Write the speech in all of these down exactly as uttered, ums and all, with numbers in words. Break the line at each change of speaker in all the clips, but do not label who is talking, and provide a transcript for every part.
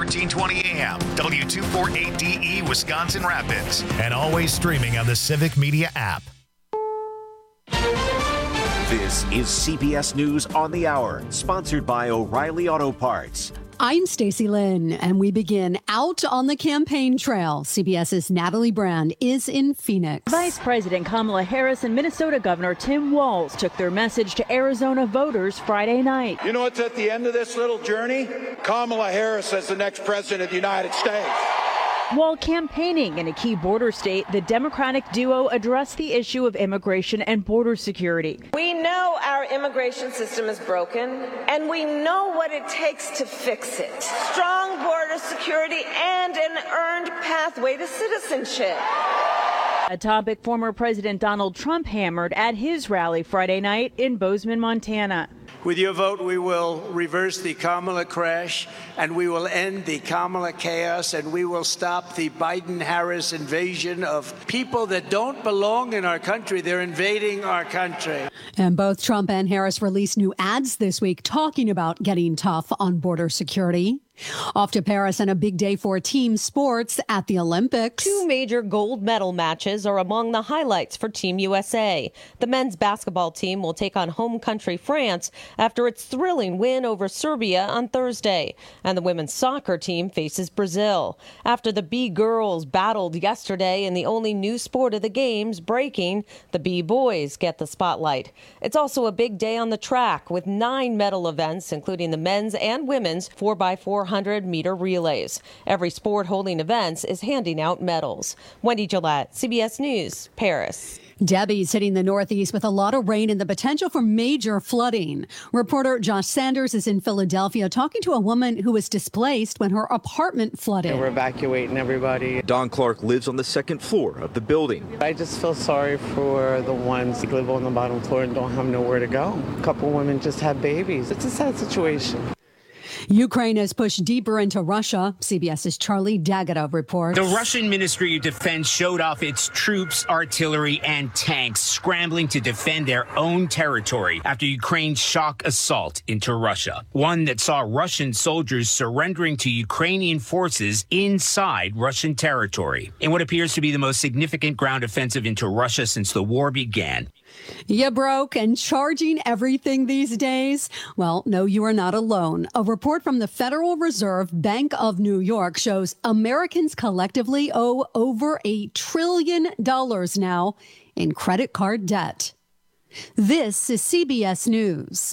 fourteen twenty A M, W two forty-eight D E, Wisconsin Rapids, and always streaming on the Civic Media app.
This is C B S News on the Hour, sponsored by O'Reilly Auto Parts.
I'm Stacey Lynn, and we begin out on the campaign trail. CBS's Natalie Brand is in Phoenix.
Vice President Kamala Harris and Minnesota Governor Tim Walz took their message to Arizona voters Friday night.
You know what's at the end of this little journey? Kamala Harris as the next president of the United States.
While campaigning in a key border state, the Democratic duo addressed the issue of immigration and border security.
We know our immigration system is broken, and we know what it takes to fix it. Strong border security and an earned pathway to citizenship.
A topic former President Donald Trump hammered at his rally Friday night in Bozeman, Montana.
With your vote, we will reverse the Kamala crash, and we will end the Kamala chaos, and we will stop the Biden-Harris invasion of people that don't belong in our country. They're invading our country.
And both Trump and Harris released new ads this week talking about getting tough on border security. Off to Paris and a big day for team sports at the Olympics.
Two major gold medal matches are among the highlights for Team U S A. The men's basketball team will take on home country France after its thrilling win over Serbia on Thursday. And the women's soccer team faces Brazil. After the B-girls battled yesterday in the only new sport of the games, breaking, the B-boys get the spotlight. It's also a big day on the track with nine medal events, including the men's and women's four by four hundred meter relays. Every sport holding events is handing out medals. Wendy Gillette, C B S News, Paris.
Debbie's hitting the Northeast with a lot of rain and the potential for major flooding. Reporter Josh Sanders is in Philadelphia talking to a woman who was displaced when her apartment flooded.
And we're evacuating everybody.
Don Clark lives on the second floor of the building.
I just feel sorry for the ones who live on the bottom floor and don't have nowhere to go. A couple women just had babies. It's a sad situation.
Ukraine has pushed deeper into Russia. CBS's Charlie Dagatov reports.
The Russian Ministry of Defense showed off its troops, artillery, and tanks scrambling to defend their own territory after Ukraine's shock assault into Russia. One that saw Russian soldiers surrendering to Ukrainian forces inside Russian territory in what appears to be the most significant ground offensive into Russia since the war began.
You broke and charging everything these days? Well, no, you are not alone. A report from the Federal Reserve Bank of New York shows Americans collectively owe over a trillion dollars now in credit card debt. This is C B S News.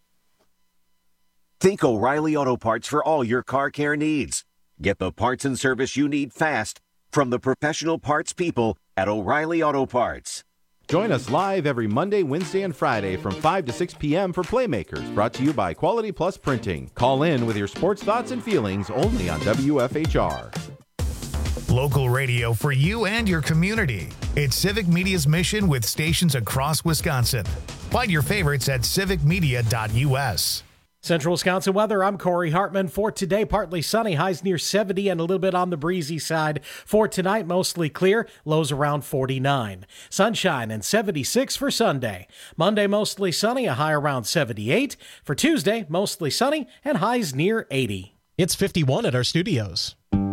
Think O'Reilly Auto Parts for all your car care needs. Get the parts and service you need fast from the professional parts people at O'Reilly Auto Parts.
Join us live every Monday, Wednesday, and Friday from five to six p.m. for Playmakers, brought to you by Quality Plus Printing. Call in with your sports thoughts and feelings only on W F H R.
Local radio for you and your community. It's Civic Media's mission with stations across Wisconsin. Find your favorites at civic media dot u s.
Central Wisconsin weather, I'm Corey Hartman. For today, partly sunny, highs near seventy and a little bit on the breezy side. For tonight, mostly clear, lows around forty-nine. Sunshine and seventy-six for Sunday. Monday, mostly sunny, a high around seventy-eight. For Tuesday, mostly sunny and highs near eighty.
It's fifty-one at our studios.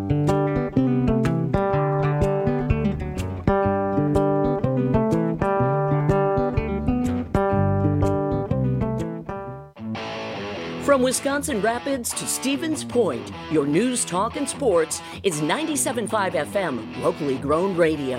From Wisconsin Rapids to Stevens Point, your news, talk, and sports is ninety-seven point five F M, locally grown radio.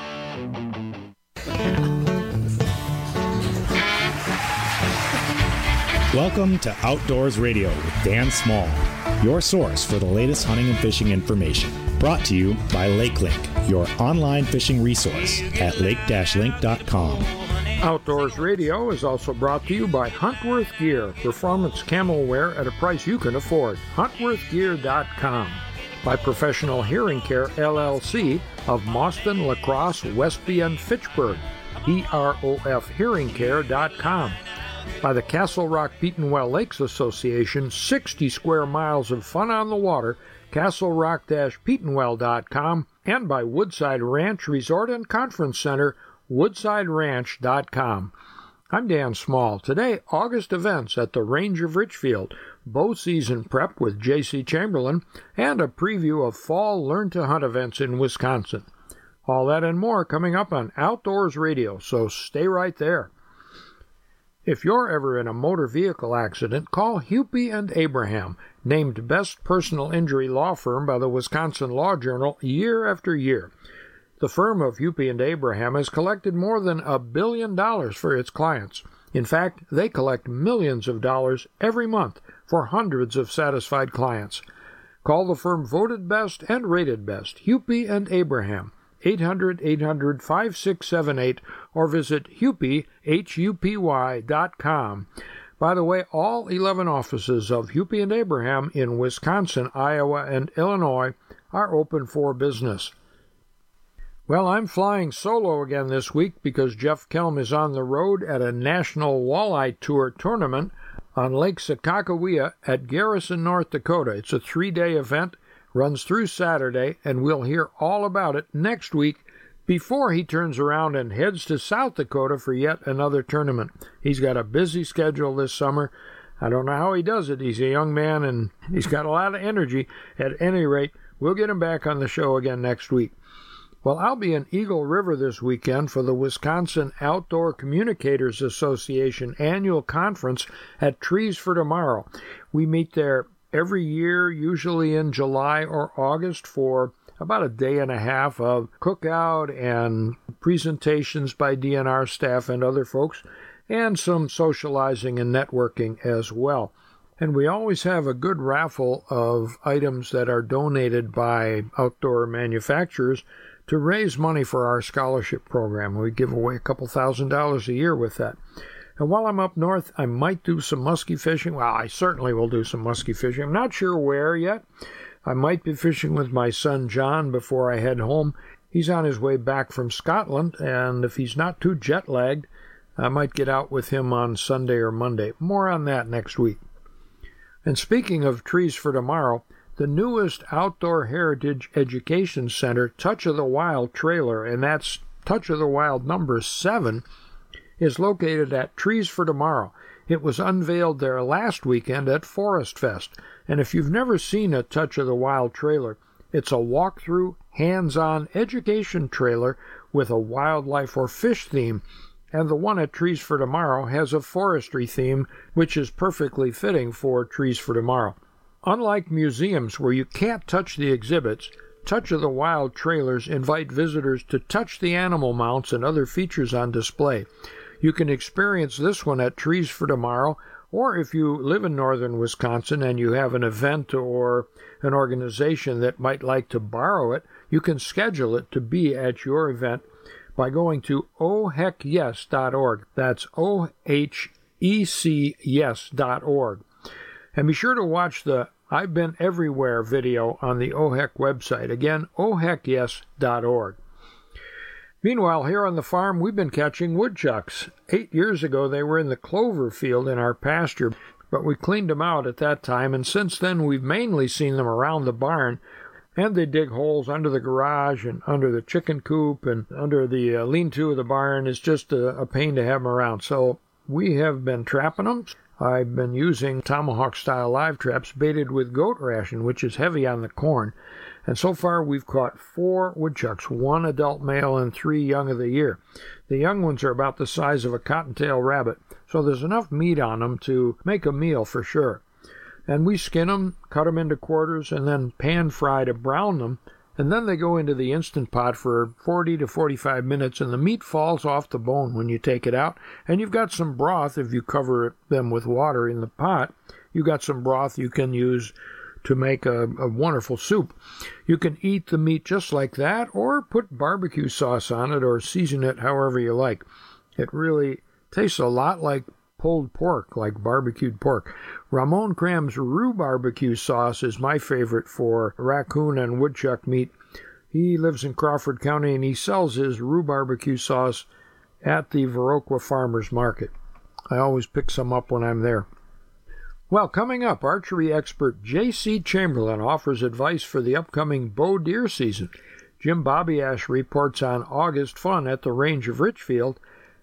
Welcome to Outdoors Radio with Dan Small, your source for the latest hunting and fishing information. Brought to you by LakeLink, your online fishing resource at lake dash link dot com.
Outdoors Radio is also brought to you by Huntworth Gear, performance camel wear at a price you can afford. huntworth gear dot com. By Professional Hearing Care, L L C of Mauston, La Crosse, Westby, and Fitchburg, E R O F hearing care dot com. By the Castle Rock Petenwell Lakes Association, sixty square miles of fun on the water, castle rock dash petenwell dot com. And by Woodside Ranch Resort and Conference Center, woodside ranch dot com. I'm Dan Small. Today, August events at the Range of Richfield, bow season prep with J C Chamberlain, and a preview of fall Learn to Hunt events in Wisconsin. All that and more coming up on Outdoors Radio, so stay right there. If you're ever in a motor vehicle accident, call Hupy and Abraham, named Best Personal Injury Law Firm by the Wisconsin Law Journal year after year. The firm of Hupy and Abraham has collected more than a billion dollars for its clients. In fact, they collect millions of dollars every month for hundreds of satisfied clients. Call the firm voted best and rated best, Hupy and Abraham, eight hundred, eight hundred, five six seven eight, or visit Hupy, H U P Y dot com. By the way, all eleven offices of Hupy and Abraham in Wisconsin, Iowa, and Illinois are open for business. Well, I'm flying solo again this week because Jeff Kelm is on the road at a National Walleye Tour tournament on Lake Sakakawea at Garrison, North Dakota. It's a three-day event, runs through Saturday, and we'll hear all about it next week before he turns around and heads to South Dakota for yet another tournament. He's got a busy schedule this summer. I don't know how he does it. He's a young man, and he's got a lot of energy. At any rate, we'll get him back on the show again next week. Well, I'll be in Eagle River this weekend for the Wisconsin Outdoor Communicators Association annual conference at Trees for Tomorrow. We meet there every year, usually in July or August, for about a day and a half of cookout and presentations by D N R staff and other folks, and some socializing and networking as well. And we always have a good raffle of items that are donated by outdoor manufacturers to raise money for our scholarship program. We give away a couple thousand dollars a year with that. And while I'm up north, I might do some muskie fishing. Well, I certainly will do some muskie fishing. I'm not sure where yet. I might be fishing with my son John before I head home. He's on his way back from Scotland, and if he's not too jet-lagged, I might get out with him on Sunday or Monday. More on that next week. And speaking of Trees for Tomorrow, the newest outdoor heritage education center, Touch of the Wild trailer, and that's Touch of the Wild number seven, is located at Trees for Tomorrow. It was unveiled there last weekend at Forest Fest. And if you've never seen a Touch of the Wild trailer, it's a walk-through, hands-on education trailer with a wildlife or fish theme. And the one at Trees for Tomorrow has a forestry theme, which is perfectly fitting for Trees for Tomorrow. Unlike museums where you can't touch the exhibits, Touch of the Wild trailers invite visitors to touch the animal mounts and other features on display. You can experience this one at Trees for Tomorrow, or if you live in northern Wisconsin and you have an event or an organization that might like to borrow it, you can schedule it to be at your event by going to oh heck yes dot org. That's O H E C yes dot org. And be sure to watch the I've Been Everywhere video on the O H E C website. Again, oh heck yes dot org. Meanwhile, here on the farm, we've been catching woodchucks. Eight years ago, they were in the clover field in our pasture, but we cleaned them out at that time, and since then we've mainly seen them around the barn, and they dig holes under the garage and under the chicken coop and under the uh, lean-to of the barn. It's just a, a pain to have them around. So we have been trapping them. I've been using tomahawk-style live traps baited with goat ration, which is heavy on the corn. And so far we've caught four woodchucks, one adult male and three young of the year. The young ones are about the size of a cottontail rabbit, so there's enough meat on them to make a meal for sure. And we skin them, cut them into quarters, and then pan-fry to brown them, and then they go into the Instant Pot for forty to forty-five minutes, and the meat falls off the bone when you take it out, and you've got some broth if you cover them with water in the pot. You've got some broth you can use to make a, a wonderful soup. You can eat the meat just like that, or put barbecue sauce on it, or season it however you like. It really tastes a lot like pulled pork, like barbecued pork. Ramon Cram's Rue barbecue sauce is my favorite for raccoon and woodchuck meat. He lives in Crawford County, and he sells his Rue barbecue sauce at the Viroqua Farmers Market. I always pick some up when I'm there. Well, coming up, archery expert J C Chamberlain offers advice for the upcoming bow deer season. Jim Bobbiash reports on August fun at the Range of Richfield,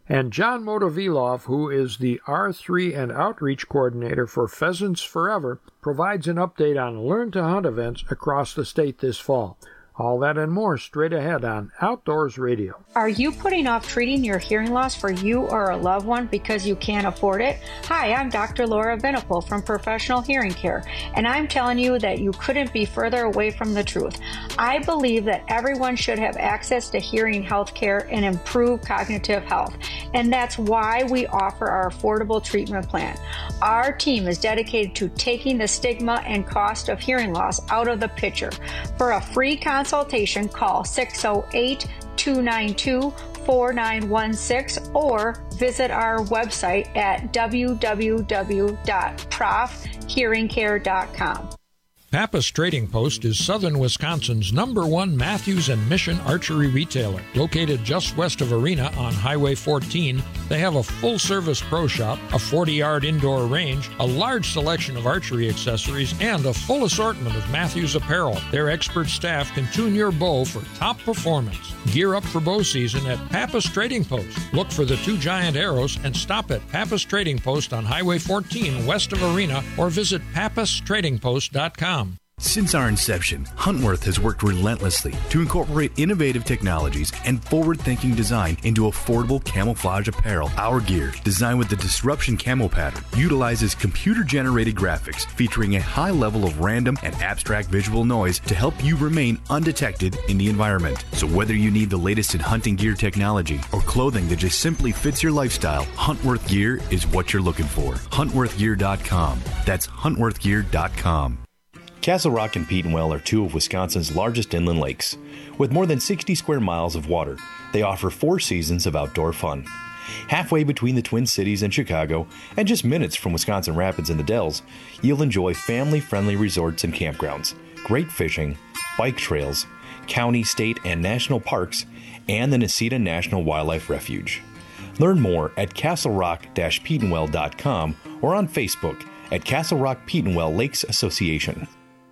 And John Motovilov, who is the R three and Outreach Coordinator for Pheasants Forever, provides an update on Learn to Hunt events across the state this fall. All that and more straight ahead on Outdoors Radio.
Are you putting off treating your hearing loss for you or a loved one because you can't afford it? Hi, I'm Doctor Laura Venipal from Professional Hearing Care, and I'm telling you that you couldn't be further away from the truth. I believe that everyone should have access to hearing health care and improved cognitive health, and that's why we offer our affordable treatment plan. Our team is dedicated to taking the stigma and cost of hearing loss out of the picture. For a free consultation, Consultation, call six oh eight, two nine two, four nine one six or visit our website at w w w dot prof hearing care dot com.
Pappas Trading Post is southern Wisconsin's number one Matthews and Mission archery retailer. Located just west of Arena on Highway fourteen, they have a full-service pro shop, a forty-yard indoor range, a large selection of archery accessories, and a full assortment of Matthews apparel. Their expert staff can tune your bow for top performance. Gear up for bow season at Pappas Trading Post. Look for the two giant arrows and stop at Pappas Trading Post on Highway fourteen west of Arena or visit pappas trading post dot com.
Since our inception, Huntworth has worked relentlessly to incorporate innovative technologies and forward-thinking design into affordable camouflage apparel. Our gear, designed with the Disruption Camo pattern, utilizes computer-generated graphics featuring a high level of random and abstract visual noise to help you remain undetected in the environment. So whether you need the latest in hunting gear technology or clothing that just simply fits your lifestyle, Huntworth gear is what you're looking for. huntworth gear dot com. That's huntworth gear dot com.
Castle Rock and Petenwell are two of Wisconsin's largest inland lakes. With more than sixty square miles of water, they offer four seasons of outdoor fun. Halfway between the Twin Cities and Chicago, and just minutes from Wisconsin Rapids and the Dells, you'll enjoy family-friendly resorts and campgrounds, great fishing, bike trails, county, state, and national parks, and the Necedah National Wildlife Refuge. Learn more at castle rock dash petenwell dot com or on Facebook at Castle Rock Petenwell Lakes Association.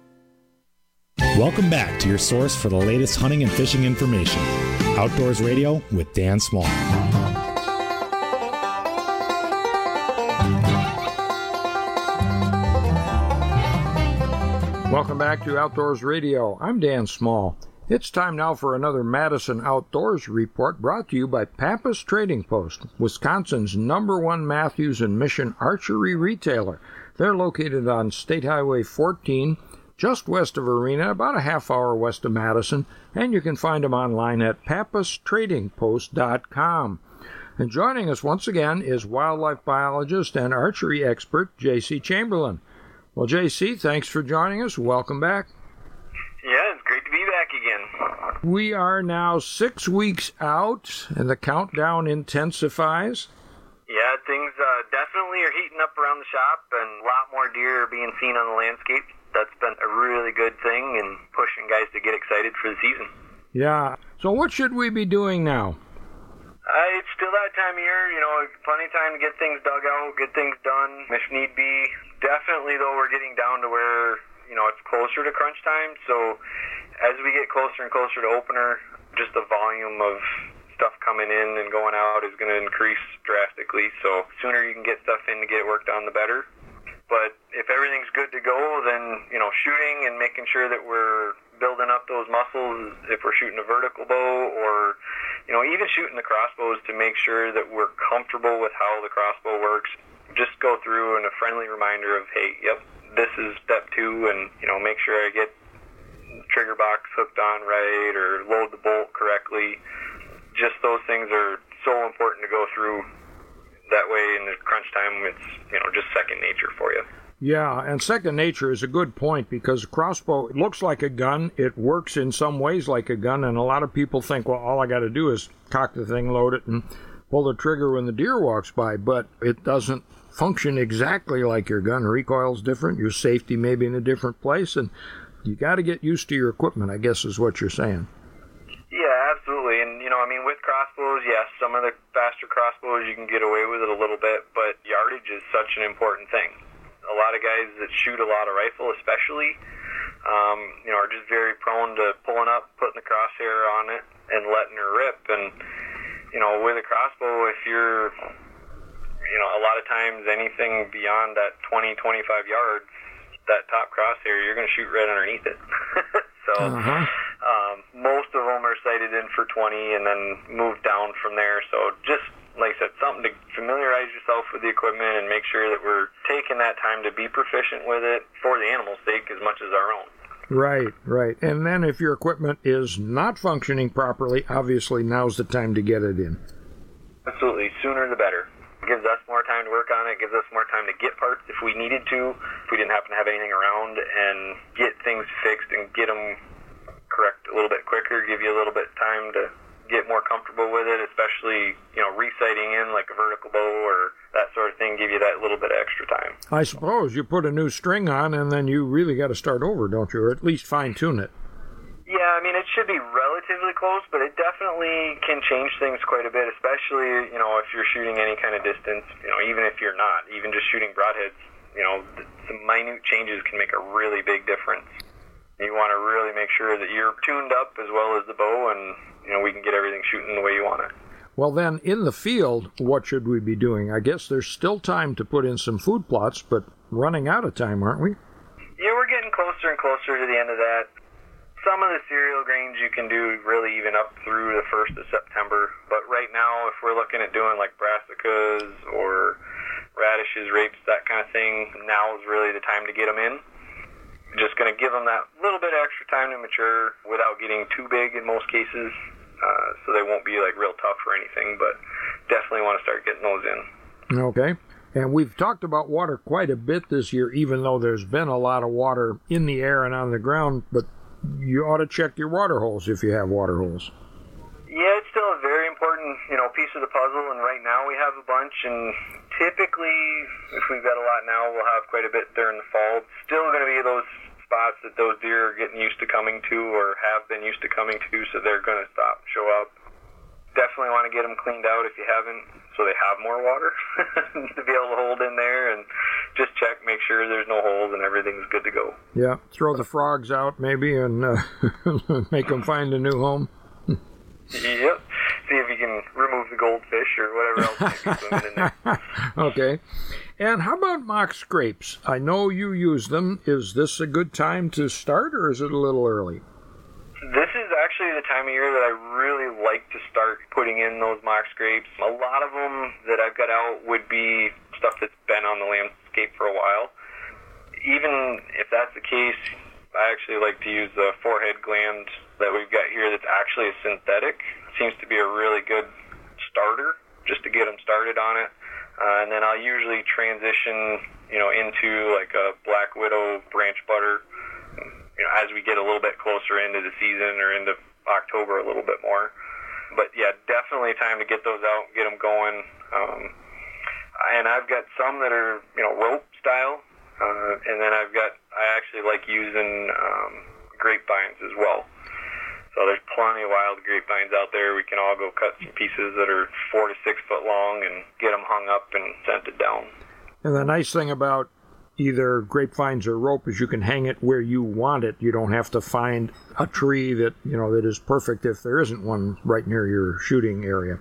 Welcome back to your source for the latest hunting and fishing information. Outdoors Radio with Dan Small.
Welcome back to Outdoors Radio. I'm Dan Small. It's time now for another Madison Outdoors Report brought to you by Pappas Trading Post, Wisconsin's number one Matthews and Mission archery retailer. They're located on State Highway fourteen, just west of Arena, about a half hour west of Madison, and you can find them online at pappas trading post dot com. And joining us once again is wildlife biologist and archery expert J C Chamberlain. Well, J C, thanks for joining us. Welcome back.
Yeah, it's great to be back again.
We are now six weeks out, and the countdown intensifies.
Yeah, things uh, definitely are heating up around the shop, and a lot more deer are being seen on the landscape. That's been a really good thing and pushing guys to get excited for the season.
Yeah. So what should we be doing now?
Uh, it's still that time of year, you know, plenty of time to get things dug out, get things done if need be. Definitely, though, we're getting down to where, you know, it's closer to crunch time. So as we get closer and closer to opener, just the volume of stuff coming in and going out is going to increase drastically. So sooner you can get stuff in to get it worked on, the better. But if everything's good to go, then, you know, shooting and making sure that we're building up those muscles, if we're shooting a vertical bow or, you know, even shooting the crossbows to make sure that we're comfortable with how the crossbow works, just go through and a friendly reminder of, hey, yep, this is step two, and, you know, make sure I get trigger box hooked on right or load the bolt correctly. Just those things are so important to go through. That way, in the crunch time, it's, you know, just second nature for you.
Yeah, and second nature is a good point because a crossbow, it looks like a gun. It works in some ways like a gun, and a lot of people think, well, all I got to do is cock the thing, load it, and pull the trigger when the deer walks by. But it doesn't function exactly like your gun. Recoil's different. Your safety may be in a different place, and you got to get used to your equipment, I guess is what you're saying.
Yeah, absolutely. And, you know, I mean, with crossbows, yes, some of the faster crossbows, you can get away with it a little bit, but yardage is such an important thing. A lot of guys that shoot a lot of rifle, especially, um, you know, are just very prone to pulling up, putting the crosshair on it, and letting her rip. And you know, with a crossbow, if you're, you know, a lot of times anything beyond that twenty, twenty-five yards, that top crosshair, you're going to shoot right underneath it. so
Uh-huh.
um, most of them are sighted in for twenty and then move down from there. So just, like I said, something to familiarize yourself with the equipment and make sure that we're taking that time to be proficient with it for the animal's sake as much as our own.
Right, right. And then if your equipment is not functioning properly, obviously now's the time to get it in.
Absolutely. Sooner the better. It gives us more time to work on it. It gives us more time to get parts if we needed to, if we didn't happen to have anything around, and get things fixed and get them correct a little bit quicker, give you a little bit of time to get more comfortable with it, especially, you know, resighting in like a vertical bow or that sort of thing, give you that little bit of extra time.
I suppose you put a new string on and then you really got to start over, don't you? Or at least fine-tune it.
Yeah, I mean, it should be relatively close, but it definitely can change things quite a bit, especially, you know, if you're shooting any kind of distance, you know, even if you're not, even just shooting broadheads, you know, some minute changes can make a really big difference. You want to really make sure that you're tuned up as well as the bow, and, you know, we can get everything shooting the way you want it.
Well, then, in the field, what should we be doing? I guess there's still time to put in some food plots, but running out of time, aren't we?
Yeah, we're getting closer and closer to the end of that. Some of the cereal grains you can do really even up through the first of September, but right now, if we're looking at doing like brassicas or radishes, rapes, that kind of thing, now is really the time to get them in. Just going to give them that little bit of extra time to mature without getting too big in most cases, uh, so they won't be like real tough or anything, but definitely want to start getting those in.
Okay. And we've talked about water quite a bit this year, even though there's been a lot of water in the air and on the ground, but you ought to check your water holes if you have water holes.
Yeah, it's still a very important, you know, piece of the puzzle, and right now we have a bunch, and typically, if we've got a lot now, we'll have quite a bit during the fall. It's still going to be those spots that those deer are getting used to coming to or have been used to coming to, so they're going to stop and show up. Definitely want to get them cleaned out if you haven't, so they have more water to be able to hold in there, and just check, make sure there's no holes and everything's good to go.
Yeah, throw the frogs out maybe and uh, make them find a new home.
Yep. See if you can remove the goldfish or whatever else might be swimming in there.
Okay. And how about mock scrapes? I know you use them. Is this a good time to start, or is it a little early?
This is actually the time of year that I really like to start putting in those mock scrapes. A lot of them that I've got out would be stuff that's been on the landscape for a while. Even if that's the case, I actually like to use the forehead gland that we've got here that's actually a synthetic. It seems to be a really good starter just to get them started on it. Uh, and then I'll usually transition, you know, into like a Black Widow branch butter, you know, as we get a little bit closer into the season or into October a little bit more. But yeah, definitely time to get those out, get them going. Um, and I've got some that are, you know, rope style. Uh, and then I've got, I actually like using um, grapevines as well. So there's plenty of wild grapevines out there. We can all go cut some pieces that are four to six foot long and get them hung up and scented down.
And the nice thing about either grapevines or rope is you can hang it where you want it. You don't have to find a tree that, you know, that is perfect if there isn't one right near your shooting area.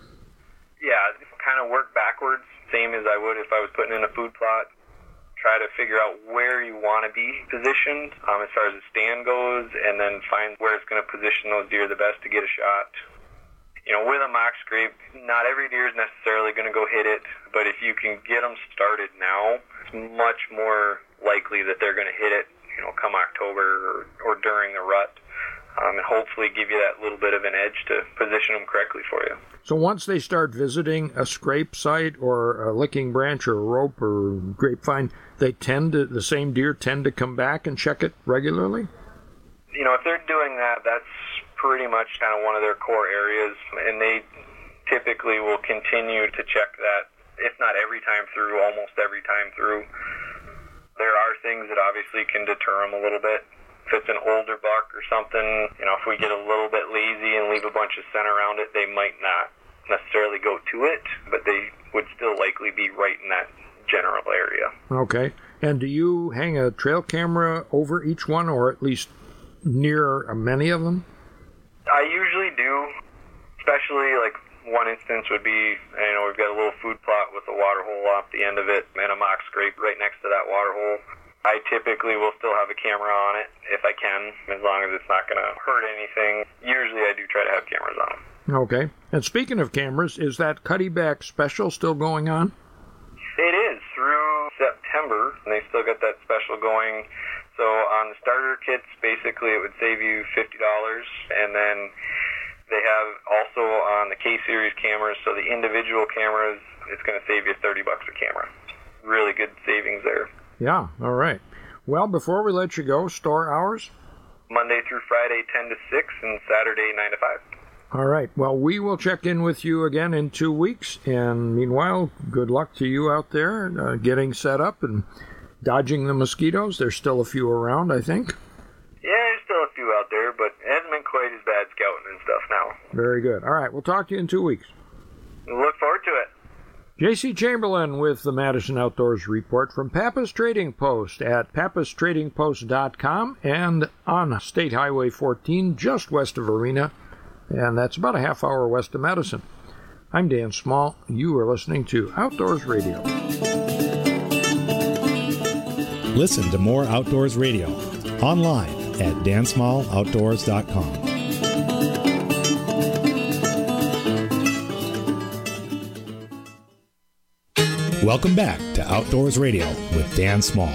Yeah, kind of work backwards, same as I would if I was putting in a food plot. Try to figure out where you want to be positioned um, as far as the stand goes, and then find where it's going to position those deer the best to get a shot. You know, with a mock scrape, not every deer is necessarily going to go hit it, but if you can get them started now, it's much more likely that they're going to hit it, you know, come October or, or during the rut, um, and hopefully give you that little bit of an edge to position them correctly for you.
So once they start visiting a scrape site or a licking branch or a rope or grapevine, they tend to, the same deer tend to come back and check it regularly?
You know, if they're doing that, that's pretty much kind of one of their core areas, and they typically will continue to check that, if not every time through, almost every time through. There are things that obviously can deter them a little bit. If it's an older buck or something, you know, if we get a little bit lazy and leave a bunch of scent around it, they might not necessarily go to it, but they would still likely be right in that general area.
Okay. And do you hang a trail camera over each one, or at least near many of them?
I usually do, especially like One instance would be, you know, we've got a little food plot with a water hole off the end of it and a mock scrape right next to that water hole. I typically will still have a camera on it if I can, as long as it's not going to hurt anything. Usually I do try to have cameras on them.
Okay. And speaking of cameras, is that Cuddyback special still going on?
It is through September, and they still got that special going. So on the starter kits, basically it would save you fifty dollars, and then they have also on the K-Series cameras, so the individual cameras, it's going to save you thirty bucks a camera. Really good savings there.
Yeah, all right. Well, before we let you go, store hours?
Monday through Friday, ten to six, and Saturday, nine to five.
All right. Well, we will check in with you again in two weeks. And meanwhile, good luck to you out there uh, getting set up and dodging the mosquitoes. There's still a few around, I think.
Yeah, there's still a few out there, but it hasn't been quite as bad scouting and stuff now.
Very good. All right. We'll talk to you in two weeks.
Look forward to it.
J C Chamberlain with the Madison Outdoors Report from Pappas Trading Post at pappas trading post dot com and on State Highway fourteen, just west of Arena, and that's about a half hour west of Madison. I'm Dan Small. You are listening to Outdoors Radio.
Listen to more Outdoors Radio online at dan small outdoors dot com. Welcome back to Outdoors Radio with Dan Small.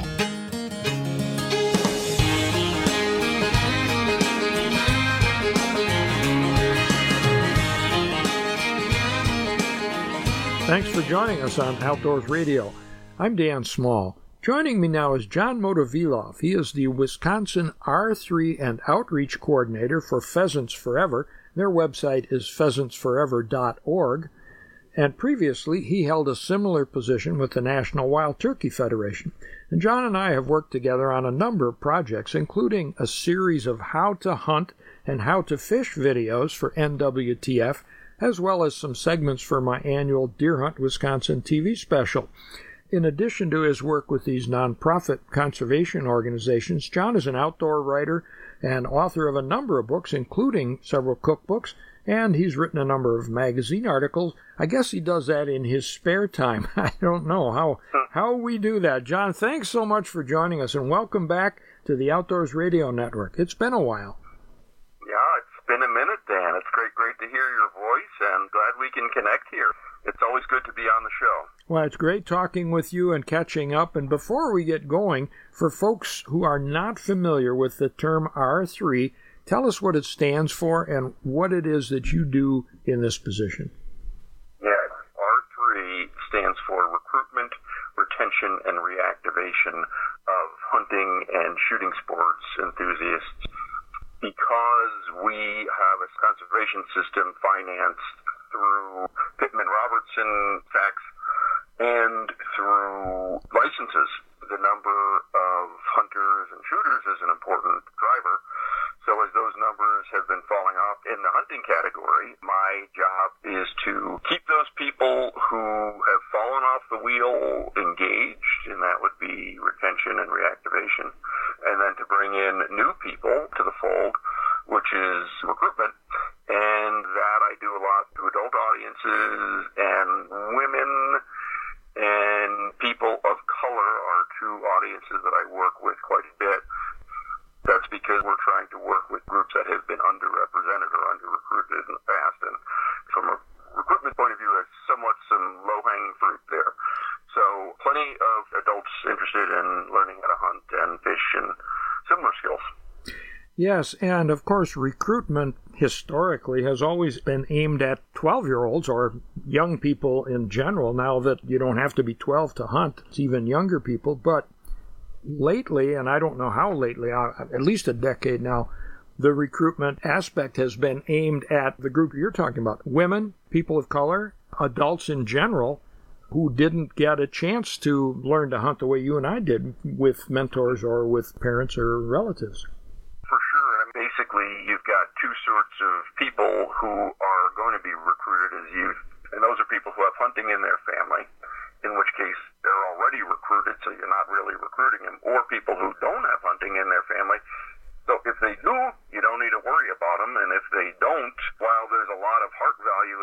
Thanks for joining us on Outdoors Radio. I'm Dan Small. Joining me now is John Motovilov. He is the Wisconsin R three and Outreach Coordinator for Pheasants Forever. Their website is pheasants forever dot org. And previously, he held a similar position with the National Wild Turkey Federation. And John and I have worked together on a number of projects, including a series of how to hunt and how to fish videos for N W T F, as well as some segments for my annual Deer Hunt Wisconsin T V special. In addition to his work with these nonprofit conservation organizations, John is an outdoor writer and author of a number of books, including several cookbooks, and he's written a number of magazine articles. I guess he does that in his spare time. I don't know how how we do that. John, thanks so much for joining us, and welcome back to the Outdoors Radio Network. It's been a while.
Yeah, it's been a minute, Dan. It's great, great to hear your voice, and glad we can connect here. It's always good to be on the show.
Well, it's great talking with you and catching up. And before we get going, for folks who are not familiar with the term R three, tell us what it stands for and what it is that you do in this position.
Yeah, R three stands for Recruitment, Retention, and Reactivation of Hunting and Shooting Sports Enthusiasts. Because we have a conservation system financed through Pittman-Robertson tax and through licenses, the number of hunters and shooters is an important driver. So as those numbers have been falling off in the hunting category, my job is to keep those people who have fallen off the wheel engaged, and that would be retention and reactivation, and then to bring in new people to the fold, which is recruitment. And that I do a lot to adult audiences, and women and people of color are two audiences that I work with quite a bit. That's because we're trying to work with groups that have been underrepresented or under-recruited in the past. And from a recruitment point of view, there's somewhat some low-hanging fruit there. So plenty of adults interested in learning how to hunt and fish and similar skills.
Yes, and of course recruitment historically has always been aimed at twelve-year-olds or young people in general. Now that you don't have to be twelve to hunt, it's even younger people. But lately, and I don't know how lately, at least a decade now, the recruitment aspect has been aimed at the group you're talking about, women, people of color, adults in general, who didn't get a chance to learn to hunt the way you and I did with mentors or with parents or relatives.
For sure. And basically, you've got two sorts of people who are going to be recruited as youth, and those are people who have hunting in their family, in which case they're already recruited, so you're not really recruiting them, or people who don't have hunting in their family. So if they do, you don't need to worry about them, and if they don't, while there's a lot of heart value in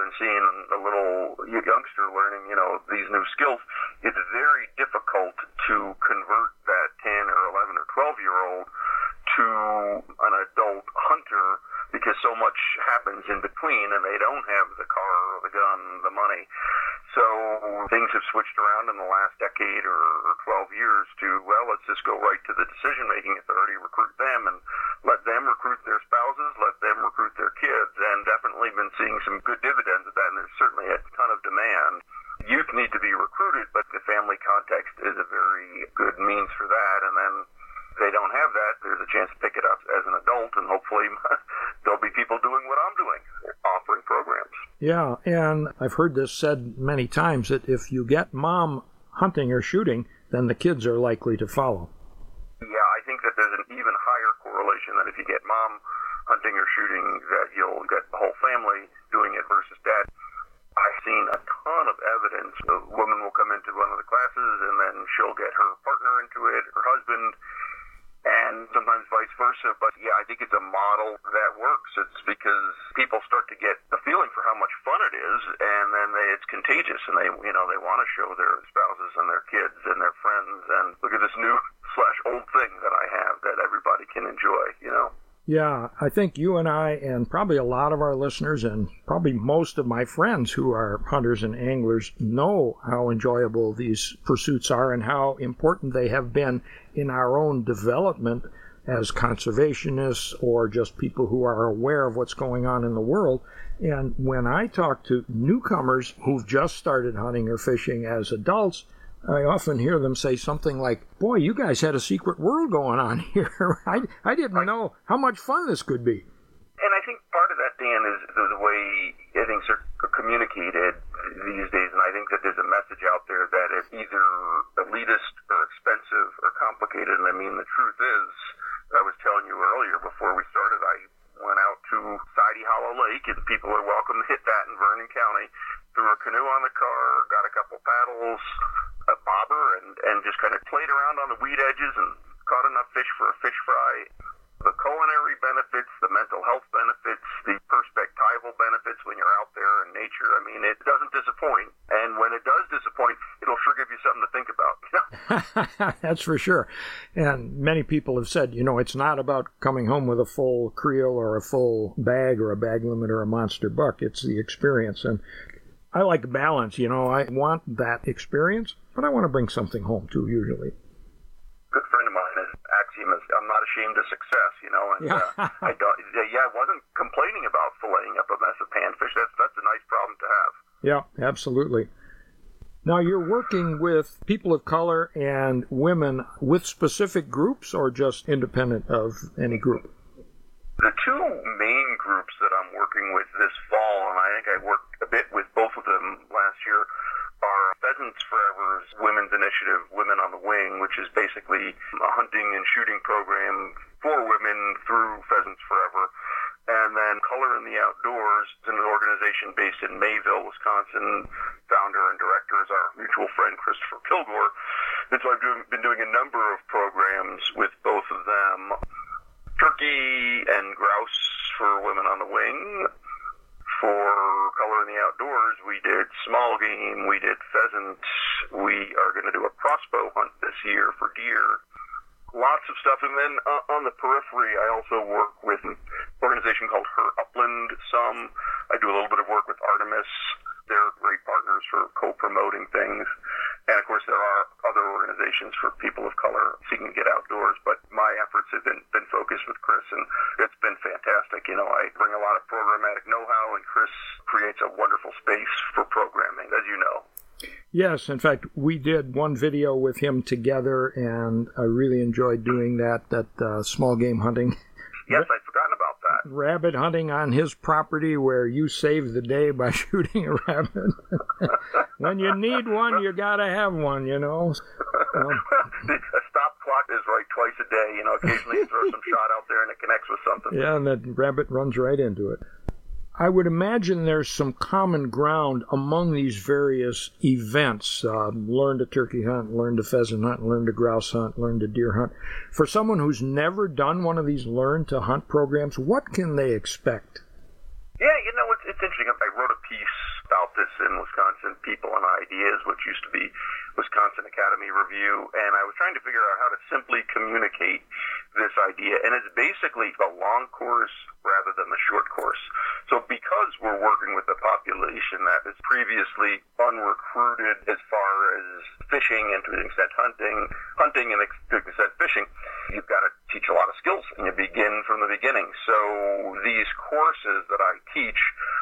and seeing a little youngster learning, you know, these new skills, it's very difficult to convert that ten or eleven or twelve year old to an adult hunter because so much happens in between and they don't have the car or the gun, the money. So things have switched around in the last decade or twelve years to, well, let's just go right to the decision-making authority, recruit them, and let them recruit their spouses, let them recruit their kids, and definitely been seeing some good dividends of that, and there's certainly a ton of demand. Youth need to be recruited, but the family context is a very good means for that, and then if they don't have that, there's a chance to pick it up as an adult, and hopefully there'll be people doing what I'm doing, offering programs.
Yeah, and I've heard this said many times that if you get mom hunting or shooting, then the kids are likely to follow.
Yeah, I think that there's an even higher correlation that if you get mom hunting or shooting, that you'll get the whole family doing it versus dad. I've seen a ton of evidence. A woman will come into one of the classes, and then she'll get her partner into it, her husband, and sometimes vice versa. But yeah, I think it's a model that works. It's because people start to get a feeling for how much fun it is, and then they, it's contagious, and they, you know, they want to show their spouses and their kids and their friends, and look at this new slash old thing that I have that everybody can enjoy, you know.
Yeah, I think you and I, and probably a lot of our listeners, and probably most of my friends who are hunters and anglers, know how enjoyable these pursuits are and how important they have been in our own development as conservationists or just people who are aware of what's going on in the world. And when I talk to newcomers who've just started hunting or fishing as adults, I often hear them say something like, boy, you guys had a secret world going on here. I, I didn't know how much fun this could be.
And I think part of that, Dan, is the way things are communicated these days. And I think that there's a message out there that it's either elitist or expensive or complicated. And I mean, the truth is, I was telling you earlier before we started, I went out to Sidey Hollow Lake, and people are welcome to hit that in Vernon County. Threw a canoe on the car, got a couple paddles, a bobber, and, and just kind of played around on the weed edges and caught enough fish for a fish fry. The culinary benefits, the mental health benefits, the perspectival benefits when you're out there in nature. I mean, it doesn't disappoint. And when it does disappoint, it'll sure give you something to think about.
That's for sure. And many people have said, you know, it's not about coming home with a full creel or a full bag or a bag limit or a monster buck. It's the experience. And I like balance, you know. I want that experience, but I want to bring something home too, usually.
Good friend of mine, his axiom is, I'm not ashamed of success, you know. And
yeah.
uh, I don't, yeah, I wasn't complaining about filleting up a mess of panfish. That's, that's a nice problem to have.
Yeah, absolutely. Now, you're working with people of color and women with specific groups or just independent of any group?
The two main groups that I'm working with this fall, and I think I worked a bit with both of them last year, are Pheasants Forever's Women's Initiative, Women on the Wing, which is basically a hunting and shooting program for women through Pheasants Forever. And then Color in the Outdoors is an organization based in Mayville, Wisconsin. Founder and director is our mutual friend, Christopher Kilgore. And so I've doing, been doing a number of programs with both of them. Turkey and grouse for Women on the Wing. For Color in the Outdoors, we did small game, we did pheasant. We are going to do a crossbow hunt this year for deer. Lots of stuff. And then uh, on the periphery, I also work with an organization called Her Upland Some. I do a little bit of work with Artemis. They're great partners for co-promoting things. And, of course, there are other organizations for people of color seeking to get outdoors. But my efforts have been, been focused with Chris, and it's been fantastic. You know, I bring a lot of programmatic know-how, and Chris creates a wonderful space for programming, as you know.
Yes, in fact, we did one video with him together, and I really enjoyed doing that, that uh, small game hunting.
Yes, I'd forgotten about that.
Rabbit hunting on his property where you save the day by shooting a rabbit. When you need one, you got to have one, you know. Um,
a stop clock is right twice a day. You know, occasionally you throw some shot out there and it connects with something.
Yeah, and that rabbit runs right into it. I would imagine there's some common ground among these various events. Uh, learn to turkey hunt, learn to pheasant hunt, learn to grouse hunt, learn to deer hunt. For someone who's never done one of these learn to hunt programs, what can they expect?
Yeah, you know, it's, it's interesting. I wrote a piece about this in Wisconsin People and Ideas, which used to be Wisconsin Academy Review, and I was trying to figure out how to simply communicate this idea. And it's basically the long course rather than the short course. So because we're working with a population that is previously unrecruited as far as fishing and to an extent hunting, hunting and to an extent fishing, you've got to teach a lot of skills, and you begin from the beginning. So these courses that I teach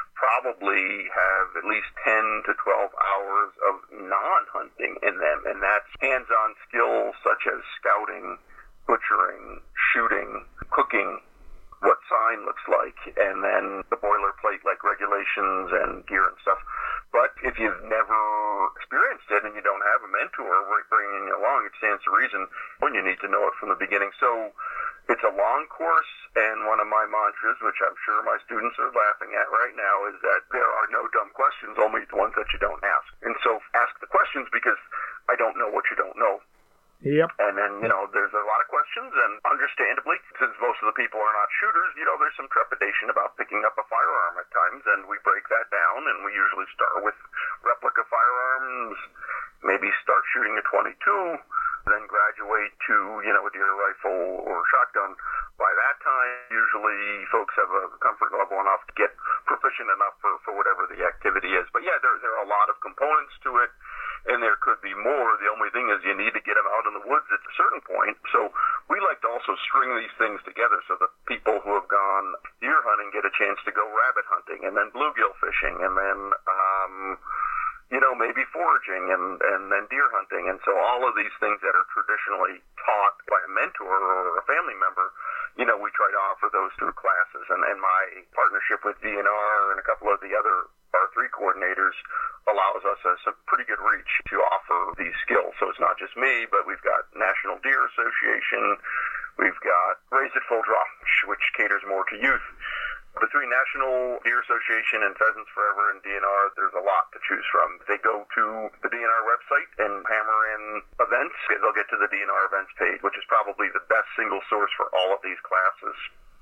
probably have at least ten to twelve hours of non-hunting in them, and that's hands-on skills such as scouting, butchering, shooting, cooking, what sign looks like, and then the boilerplate like regulations and gear and stuff. But if you've never experienced it and you don't have a mentor bringing you along, it stands to reason when you need to know it from the beginning. So it's a long course, and one of my mantras, which I'm sure my students are laughing at right now, is that there are no dumb questions, only the ones that you don't ask. And so ask the questions because I don't know what you don't know.
Yep.
And then, you know, there's a lot of questions, and understandably, since most of the people are not shooters, you know, there's some trepidation about picking up a firearm at times, and we break that down, and we usually start with replica firearms, maybe start shooting a twenty-two, then graduate to, you know, a deer rifle or shotgun. By that time, usually folks have a comfort level enough to get proficient enough for, for whatever the activity is. But yeah, there, there are a lot of components to it, and there could be more. The only thing is you need to get them out in the woods at a certain point. So we like to also string these things together so that people who have gone deer hunting get a chance to go rabbit hunting, and then bluegill fishing, and then, um, you know, maybe foraging, and, and then deer hunting. And so all of these things that are traditionally taught by a mentor or a family member, you know, we try to offer those through classes. And, and my partnership with D N R and a couple of the other R three coordinators allows us a, some pretty good reach to offer these skills. So it's not just me, but we've got National Deer Association, we've got Raise It Full Draw, which caters more to youth. Between National Deer Association and Pheasants Forever and D N R, there's a lot to choose from. If they go to the D N R website and hammer in events, they'll get to the D N R events page, which is probably the best single source for all of these classes.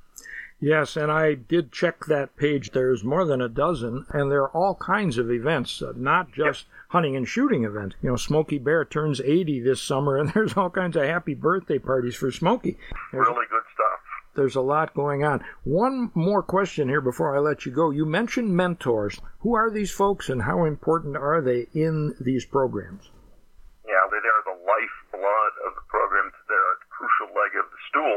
Yes, and I did check that page. There's more than a dozen, and there are all kinds of events, uh, not just yep. hunting and shooting events. You know, Smokey Bear turns eighty this summer, and there's all kinds of happy birthday parties for Smokey. There's,
really good stuff.
There's a lot going on. One more question here before I let you go. You mentioned mentors. Who are these folks, and how important are they in these programs?
Yeah, they are the lifeblood of the program. They're a crucial leg of the stool.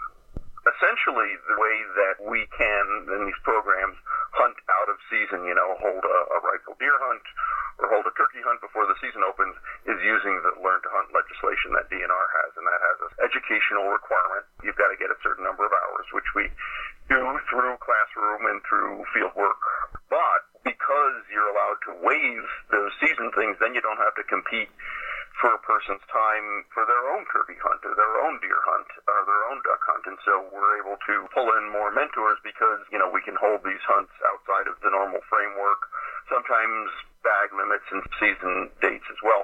Essentially, the way that we can, in these programs, hunt out of season, you know, hold a, a rifle deer hunt or hold a turkey hunt before the season opens, is using the Learn to Hunt legislation that D N R has, and that has an educational requirement. You've got to get a certain number of hours, which we do through classroom and through field work. But because you're allowed to waive those season things, then you don't have to compete for a person's time for their own turkey hunt or their own deer hunt or their own duck hunt. And so we're able to pull in more mentors because, you know, we can hold these hunts outside of the normal framework, sometimes bag limits and season dates as well.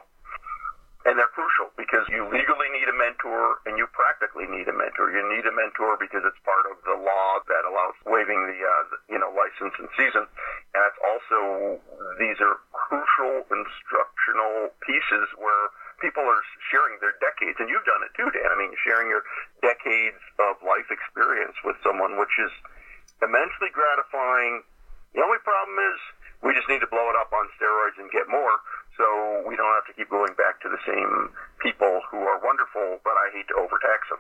And they're crucial because you legally need a mentor and you practically need a mentor. You need a mentor because it's part of the law that allows waiving the, uh, you know, license and season. And it's also, these are crucial instructional pieces where people are sharing their decades, and you've done it too, Dan. I mean, sharing your decades of life experience with someone, which is immensely gratifying. The only problem is we just need to blow it up on steroids and get more, so we don't have to keep going back to the same people who are wonderful, but I hate to overtax them.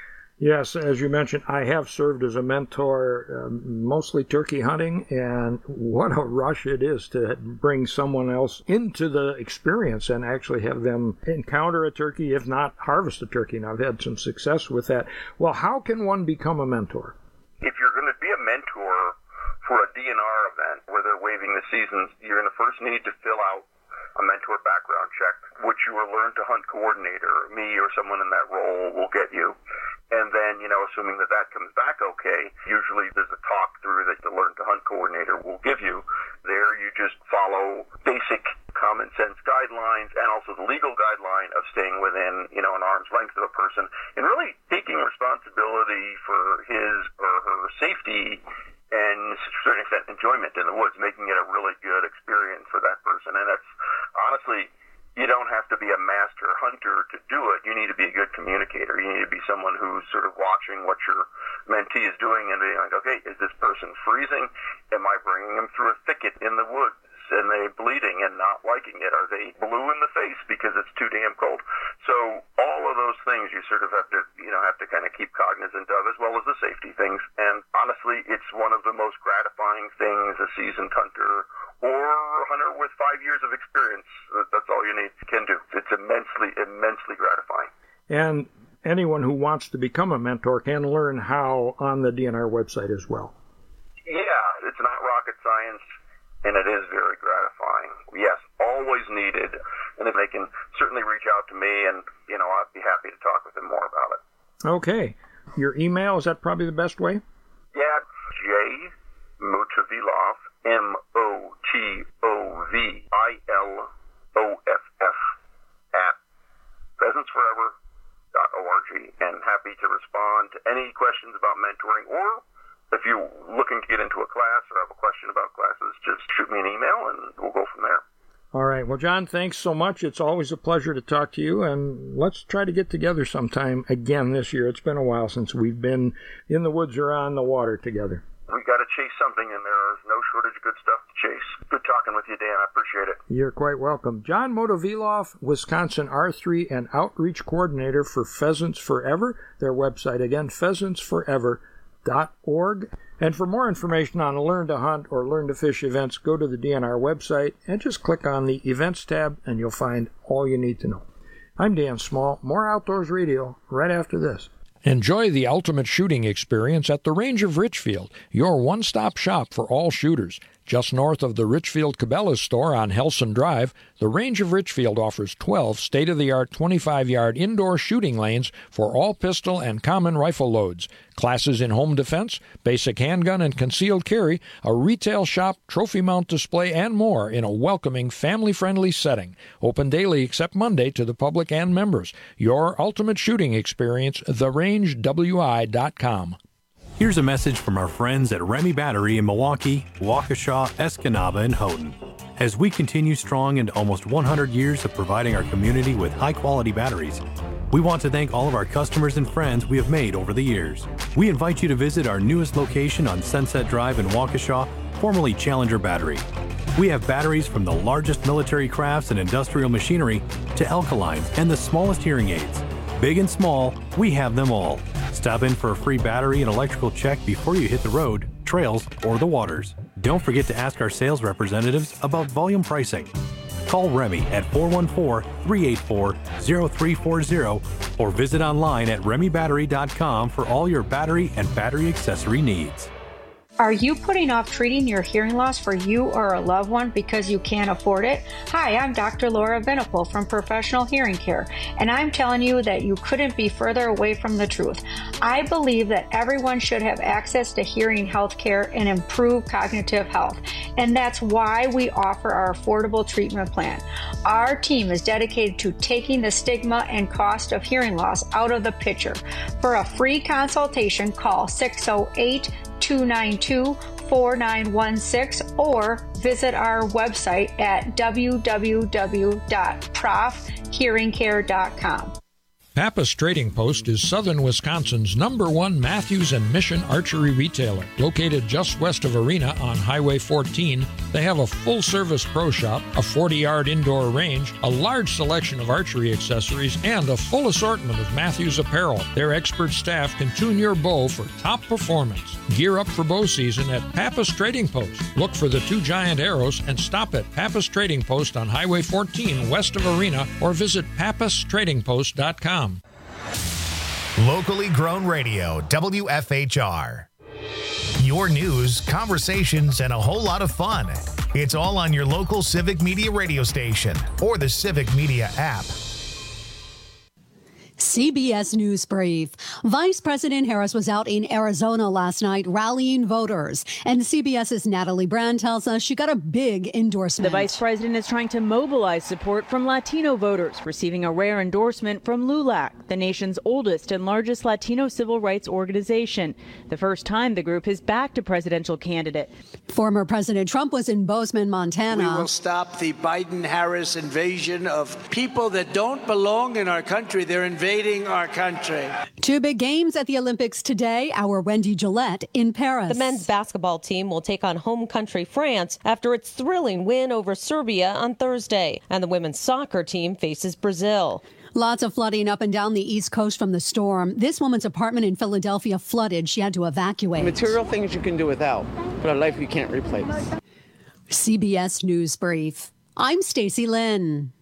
Yes, as you mentioned, I have served as a mentor, um, mostly turkey hunting, and what a rush it is to bring someone else into the experience and actually have them encounter a turkey, if not harvest a turkey. And I've had some success with that. Well, how can one become a mentor?
If you're going to be a mentor for a D N R event where they're waiving the seasons, you're going to first need to fill out a mentor background check, which your Learn to Hunt coordinator, me or someone in that role, will get you. And then, you know, assuming that that comes back okay, usually there's a talk through that the Learn to Hunt coordinator will give you. There you just follow basic common sense guidelines and also the legal guideline of staying within, you know, an arm's length of a person and really taking responsibility for his or her safety and to a certain extent, enjoyment in the woods, making it a really good experience for that person. And that's, honestly, you don't have to be a master hunter to do it. You need to be a good communicator. You need to be someone who's sort of watching what your mentee is doing and being like, okay, is this person freezing? Am I bringing them through a thicket in the woods? And they bleeding and not liking it? Are they blue in the face because it's too damn cold? So all of those things you sort of have to, you know, have to kind of keep cognizant of, as well as the safety things. And honestly, it's one of the most gratifying things a seasoned hunter or a hunter with five years of experience, that's all you need, can do. It's immensely, immensely gratifying.
And anyone who wants to become a mentor can learn how on the D N R website as well.
Yeah, it's not rocket science. And it is very gratifying. Yes, always needed. And if they can certainly reach out to me, and, you know, I'd be happy to talk with them more about it.
Okay. Your email, is that probably the best way?
Yeah, J. Motovilov, M O T O V I L O F F, at pheasants forever dot org. And happy to respond to any questions about mentoring, or if you're looking to get into a class or have a question about classes, just shoot me an email and we'll go from there.
All right. Well, John, thanks so much. It's always a pleasure to talk to you, and let's try to get together sometime again this year. It's been a while since we've been in the woods or on the water together.
We got to chase something, and there's no shortage of good stuff to chase. Good talking with you, Dan. I appreciate it.
You're quite welcome. John Motovilov, Wisconsin R three and Outreach Coordinator for Pheasants Forever. Their website, again, pheasants forever dot org. And for more information on Learn to Hunt or Learn to Fish events, go to the D N R website and just click on the Events tab, and you'll find all you need to know. I'm Dan Small. More Outdoors Radio right after this.
Enjoy the ultimate shooting experience at the Range of Richfield, your one-stop shop for all shooters. Just north of the Richfield Cabela's store on Helson Drive, the Range of Richfield offers twelve state-of-the-art twenty-five-yard indoor shooting lanes for all pistol and common rifle loads, classes in home defense, basic handgun and concealed carry, a retail shop, trophy mount display, and more in a welcoming, family-friendly setting. Open daily except Monday to the public and members. Your ultimate shooting experience, the range w i dot com.
Here's a message from our friends at Remy Battery in Milwaukee, Waukesha, Escanaba, and Houghton. As we continue strong into almost one hundred years of providing our community with high-quality batteries, we want to thank all of our customers and friends we have made over the years. We invite you to visit our newest location on Sunset Drive in Waukesha, formerly Challenger Battery. We have batteries from the largest military crafts and industrial machinery to alkalines and the smallest hearing aids. Big and small, we have them all. Stop in for a free battery and electrical check before you hit the road, trails, or the waters. Don't forget to ask our sales representatives about volume pricing. Call Remy at four one four, three eight four, zero three four zero or visit online at remy battery dot com for all your battery and battery accessory needs.
Are you putting off treating your hearing loss for you or a loved one because you can't afford it? Hi, I'm Doctor Laura Venipal from Professional Hearing Care, and I'm telling you that you couldn't be further away from the truth. I believe that everyone should have access to hearing health care and improve cognitive health, and that's why we offer our affordable treatment plan. Our team is dedicated to taking the stigma and cost of hearing loss out of the picture. For a free consultation, call six oh eight, two nine two, four nine one six or visit our website at w w w dot prof hearing care dot com.
Pappas Trading Post is southern Wisconsin's number one Matthews and Mission archery retailer. Located just west of Arena on Highway fourteen, they have a full-service pro shop, a forty-yard indoor range, a large selection of archery accessories, and a full assortment of Matthews apparel. Their expert staff can tune your bow for top performance. Gear up for bow season at Pappas Trading Post. Look for the two giant arrows and stop at Pappas Trading Post on Highway fourteen west of Arena or visit pappas trading post dot com.
Locally grown radio, W F H R. Your news, conversations, and a whole lot of fun. It's all on your local Civic Media radio station or the Civic Media app.
C B S News Brief. Vice President Harris was out in Arizona last night rallying voters. And CBS's Natalie Brand tells us she got a big endorsement.
The vice president is trying to mobilize support from Latino voters, receiving a rare endorsement from LULAC, the nation's oldest and largest Latino civil rights organization. The first time the group has backed a presidential candidate.
Former President Trump was in Bozeman, Montana.
We will stop the Biden-Harris invasion of people that don't belong in our country. They're invading our country.
Two big games at the Olympics today. Our Wendy Gillette in Paris.
The men's basketball team will take on home country France after its thrilling win over Serbia on Thursday. And the women's soccer team faces Brazil.
Lots of flooding up and down the East Coast from the storm. This woman's apartment in Philadelphia flooded. She had to evacuate.
Material things you can do without, but a life you can't replace.
C B S News Brief. I'm Stacy Lynn.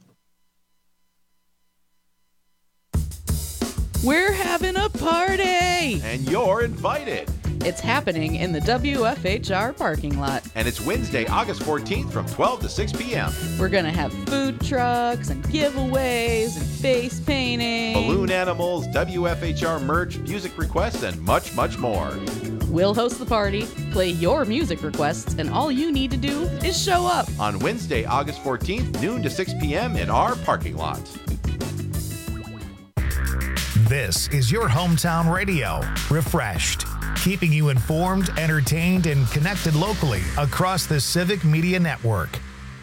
We're having a party!
And you're invited.
It's happening in the W F H R parking lot.
And it's Wednesday, August fourteenth from twelve to six p.m.
We're going to have food trucks and giveaways and face painting.
Balloon animals, W F H R merch, music requests, and much, much more.
We'll host the party, play your music requests, and all you need to do is show up.
On Wednesday, August fourteenth, noon to six p.m. in our parking lot.
This is your hometown radio, refreshed, keeping you informed, entertained, and connected locally across the Civic Media Network.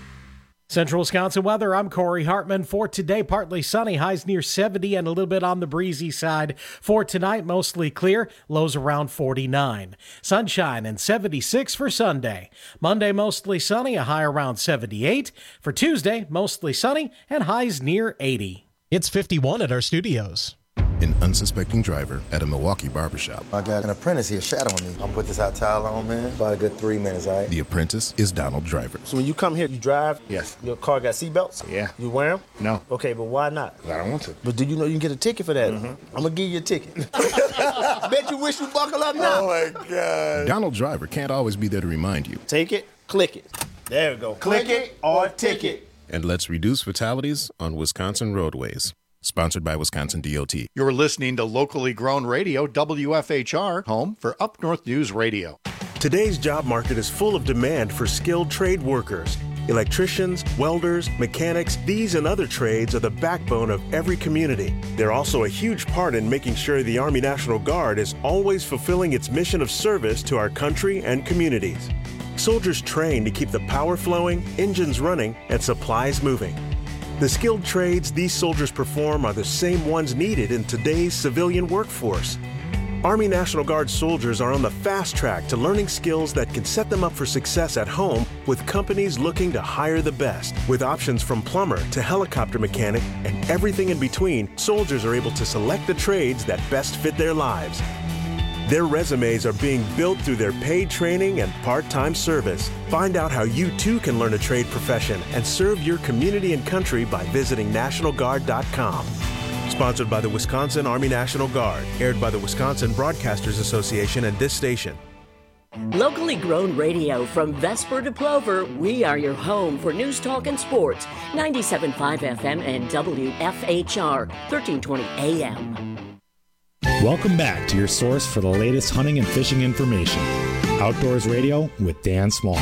Central Wisconsin weather, I'm Corey Hartman. For today, partly sunny, highs near seventy and a little bit on the breezy side. For tonight, mostly clear, lows around forty-nine. Sunshine and seventy-six for Sunday. Monday, mostly sunny, a high around seventy-eight. For Tuesday, mostly sunny and highs near eighty.
It's fifty-one at our studios.
An unsuspecting driver at a Milwaukee barbershop.
I got an apprentice here shadowing me. I'm gonna put this hot towel on, man. About a good three minutes, all right?
The apprentice is Donald Driver.
So when you come here, you drive?
Yes.
Your car got seatbelts?
Yeah.
You wear them?
No.
Okay, but why not?
I don't want to.
But do you know you can get a ticket for that?
Mm-hmm.
I'm gonna give you a ticket. Bet you wish you buckle up now.
Oh my God.
Donald Driver can't always be there to remind you.
Take it, click it. There we go.
Click it or ticket.
And let's reduce fatalities on Wisconsin roadways. Sponsored by Wisconsin D O T.
You're listening to locally grown radio, W F H R, home for Up North News Radio.
Today's job market is full of demand for skilled trade workers. Electricians, welders, mechanics, these and other trades are the backbone of every community. They're also a huge part in making sure the Army National Guard is always fulfilling its mission of service to our country and communities. Soldiers train to keep the power flowing, engines running, and supplies moving. The skilled trades these soldiers perform are the same ones needed in today's civilian workforce. Army National Guard soldiers are on the fast track to learning skills that can set them up for success at home with companies looking to hire the best. With options from plumber to helicopter mechanic and everything in between, soldiers are able to select the trades that best fit their lives. Their resumes are being built through their paid training and part-time service. Find out how you too can learn a trade profession and serve your community and country by visiting National Guard dot com. Sponsored by the Wisconsin Army National Guard. Aired by the Wisconsin Broadcasters Association and this station.
Locally grown radio from Vesper to Plover, we are your home for news, talk, and sports. ninety-seven point five F M and W F H R, thirteen twenty A M.
Welcome back to your source for the latest hunting and fishing information. Outdoors Radio with Dan Small.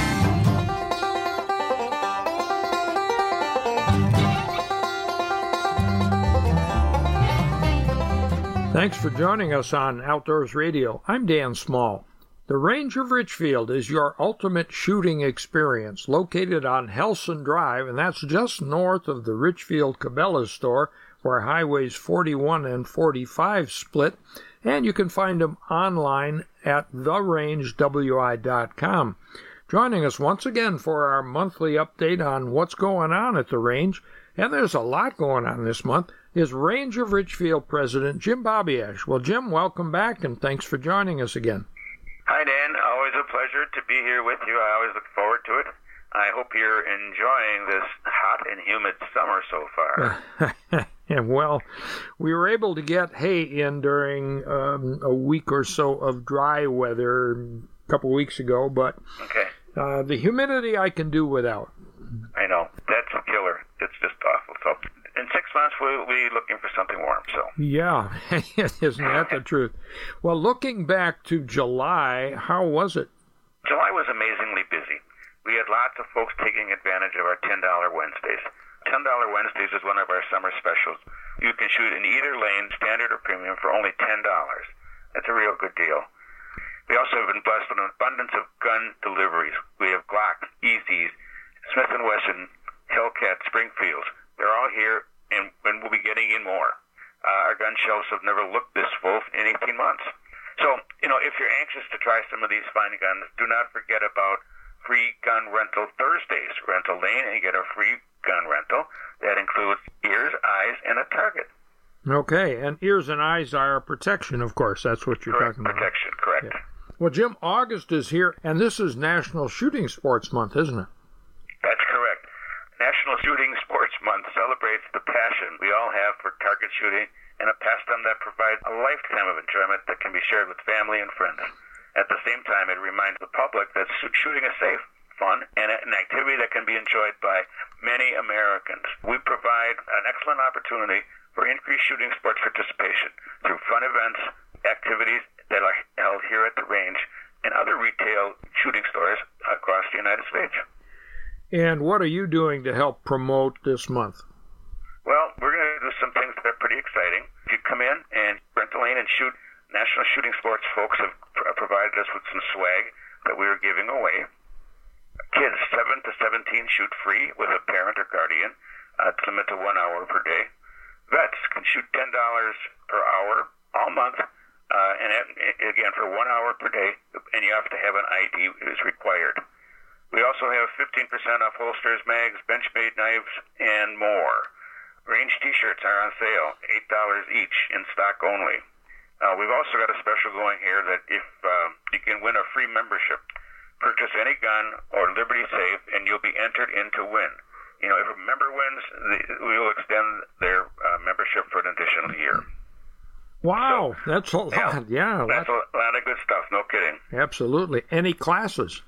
Thanks for joining us on Outdoors Radio. I'm Dan Small. The Range of Richfield is your ultimate shooting experience, located on Helson Drive, and that's just north of the Richfield Cabela's store, where highways forty-one and forty-five split, and you can find them online at the range w i dot com. Joining us once again for our monthly update on what's going on at the range, and there's a lot going on this month, is Range of Richfield President Jim Babiasz. Well, Jim, welcome back, and thanks for joining us again.
Hi, Dan. Always a pleasure to be here with you. I always look forward to it. I hope you're enjoying this hot and humid summer so far.
Yeah, well, we were able to get hay in during um, a week or so of dry weather a couple weeks ago, but
okay.
uh, the humidity I can do without.
I know. That's a killer. It's just awful. So in six months, we'll we'll be looking for something warm. So
Yeah, isn't that the truth? Well, looking back to July, how was it?
July was amazingly busy. We had lots of folks taking advantage of our ten dollar Wednesdays. ten dollar Wednesdays is one of our summer specials. You can shoot in either lane, standard or premium, for only ten dollars. That's a real good deal. We also have been blessed with an abundance of gun deliveries. We have Glock, E Zs, Smith and Wesson, Hellcat, Springfields. They're all here, and, and we'll be getting in more. Uh, our gun shelves have never looked this full in eighteen months. So, you know, if you're anxious to try some of these fine guns, do not forget about free gun rental Thursdays. Rental lane, and you get a free gun rental. That includes ears, eyes, and a target.
Okay, and ears and eyes are protection, of course. That's what you're
Correct,
talking about.
protection, correct.
Yeah. Well, Jim, August is here, and this is National Shooting Sports Month, isn't it?
That's correct. National Shooting Sports Month celebrates the passion we all have for target shooting and a pastime that provides a lifetime of enjoyment that can be shared with family and friends. At the same time, it reminds the public that shooting is safe, fun, and an activity that can be enjoyed by many Americans. We provide an excellent opportunity for increased shooting sports participation through fun events, activities that are held here at the range, and other retail shooting stores across the United States.
And what are you doing to help promote this month?
Well, we're going to do some things that are pretty exciting. If you come in and rent a lane and shoot, National Shooting Sports folks have pr- provided us with some swag that we are giving away. Kids seven to seventeen shoot free with a parent or guardian. Uh, it's limited to one hour per day. Vets can shoot ten dollars per hour all month. Uh, and again, for one hour per day, and you have to have an I D is required. We also have fifteen percent off holsters, mags, Benchmade knives, and more. Range T-shirts are on sale, eight dollars each, in stock only. Uh, we've also got a special going here that if uh, you can win a free membership, purchase any gun or Liberty Safe, and you'll be entered in to win. You know, if a member wins, we will extend their uh, membership for an additional year.
Wow, so, that's a lot. Yeah,
yeah that's a lot of good stuff. No kidding.
Absolutely. Any classes?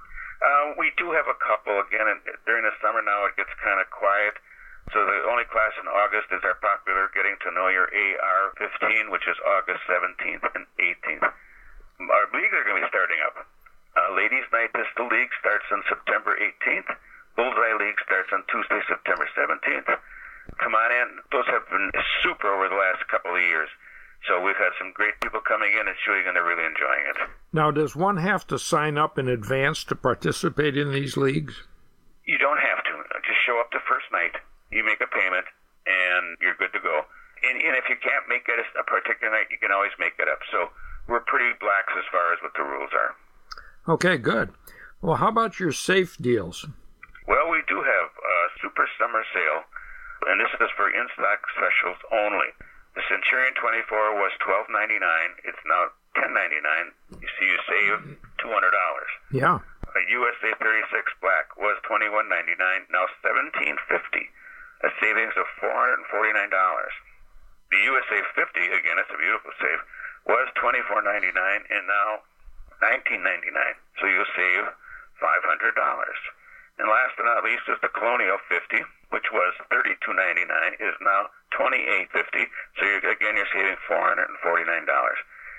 Uh, we do have a couple. Again, during the summer now, it gets kind of quiet. So the only class in August is our popular Getting to Know Your A R fifteen, which is August seventeenth and eighteenth. Our leagues are going to be starting up. Uh, Ladies Night Pistol League starts on September eighteenth. Bullseye League starts on Tuesday, September seventeenth. Come on in. Those have been super over the last couple of years. So we've had some great people coming in and shooting, and they're really enjoying it.
Now, does one have to sign up in advance to participate in these leagues?
You don't have to. Just show up the first night. You make a payment, and you're good to go. And, and if you can't make it a particular night, you can always make it up. So we're pretty lax as far as what the rules are. Okay,
good. Well, how about your safe deals?
Well, we do have a super summer sale, and this is for in-stock specials only. The Centurion twenty-four was twelve ninety-nine. It's now ten ninety-nine. You see, you save two hundred dollars.
Yeah.
A U S A thirty-six Black was twenty-one ninety-nine. Now seventeen fifty. A savings of four hundred forty-nine dollars. The U S A fifty, again, it's a beautiful save, was twenty-four ninety-nine and now nineteen ninety-nine. So you'll save five hundred dollars. And last but not least is the Colonial fifty, which was thirty-two ninety-nine, is now twenty-eight fifty. So you're, again, you're saving four hundred forty-nine dollars.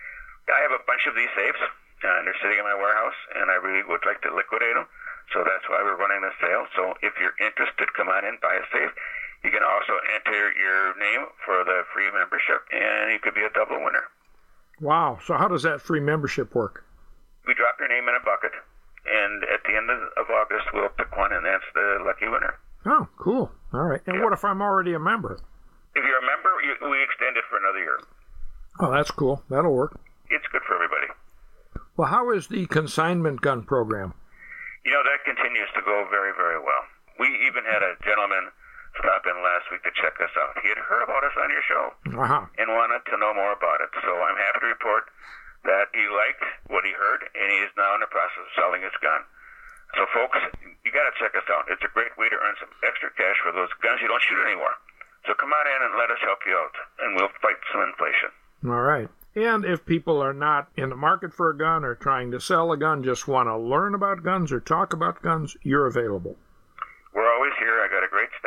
I have a bunch of these safes, and they're sitting in my warehouse, and I really would like to liquidate them. So that's why we're running this sale. So if you're interested, come on in, buy a safe. You can also enter your name for the free membership, and you could be a double winner.
Wow. So how does that free membership work?
We drop your name in a bucket, and at the end of August, we'll pick one, and that's the lucky winner.
Oh, cool. All right. And yep. What if I'm already a member?
If you're a member, you, we extend it for another year.
Oh, that's cool. That'll work.
It's good for everybody.
Well, how is the consignment gun program?
You know, that continues to go very, very well. We even had a gentleman stop in last week to check us out. He had heard about us on your show
uh-huh.
and wanted to know more about it. So I'm happy to report that he liked what he heard, and he is now in the process of selling his gun. So, folks, you got to check us out. It's a great way to earn some extra cash for those guns you don't shoot anymore. So come on in and let us help you out, and we'll fight some inflation.
All right. And if people are not in the market for a gun or trying to sell a gun, just want to learn about guns or talk about guns, you're available.
We're always here. I got a great staff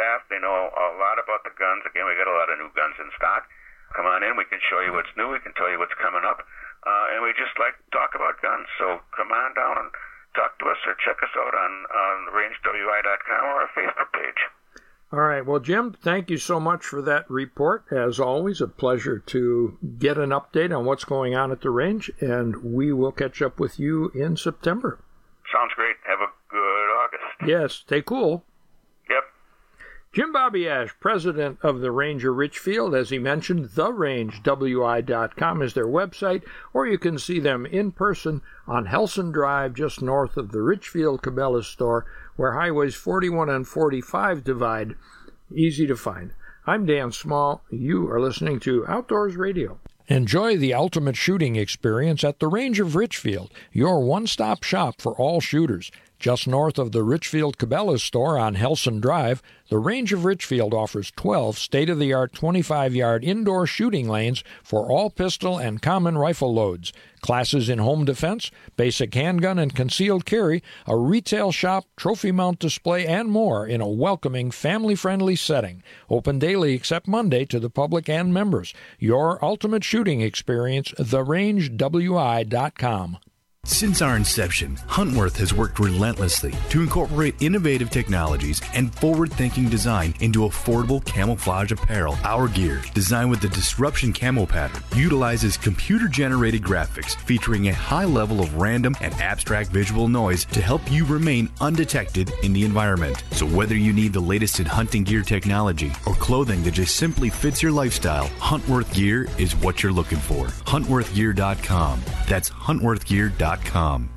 staff. They know a lot about the guns. Again, we got a lot of new guns in stock. Come on in. We can show you what's new. We can tell you what's coming up. Uh, and we just like to talk about guns. So come on down and talk to us or check us out on, on range w i dot com or our Facebook page.
All right. Well, Jim, thank you so much for that report. As always, a pleasure to get an update on what's going on at the range, and we will catch up with you in September.
Sounds great. Have a good August.
Yes. Stay cool.
Yep.
Jim Babiasz, president of the Ranger Richfield, as he mentioned, the range w i dot com is their website, or you can see them in person on Helson Drive, just north of the Richfield Cabela's store, where highways forty-one and forty-five divide. Easy to find. I'm Dan Small. You are listening to Outdoors Radio.
Enjoy the ultimate shooting experience at the Range of Richfield, your one-stop shop for all shooters. Just north of the Richfield Cabela's store on Helson Drive, the Range of Richfield offers twelve state-of-the-art twenty-five-yard indoor shooting lanes for all pistol and common rifle loads, classes in home defense, basic handgun and concealed carry, a retail shop, trophy mount display, and more in a welcoming, family-friendly setting. Open daily except Monday to the public and members. Your ultimate shooting experience, the range w i dot com.
Since our inception, Huntworth has worked relentlessly to incorporate innovative technologies and forward-thinking design into affordable camouflage apparel. Our gear, designed with the Disruption Camo pattern, utilizes computer-generated graphics featuring a high level of random and abstract visual noise to help you remain undetected in the environment. So whether you need the latest in hunting gear technology or clothing that just simply fits your lifestyle, Huntworth gear is what you're looking for. Huntworth gear dot com. That's Huntworth gear dot com.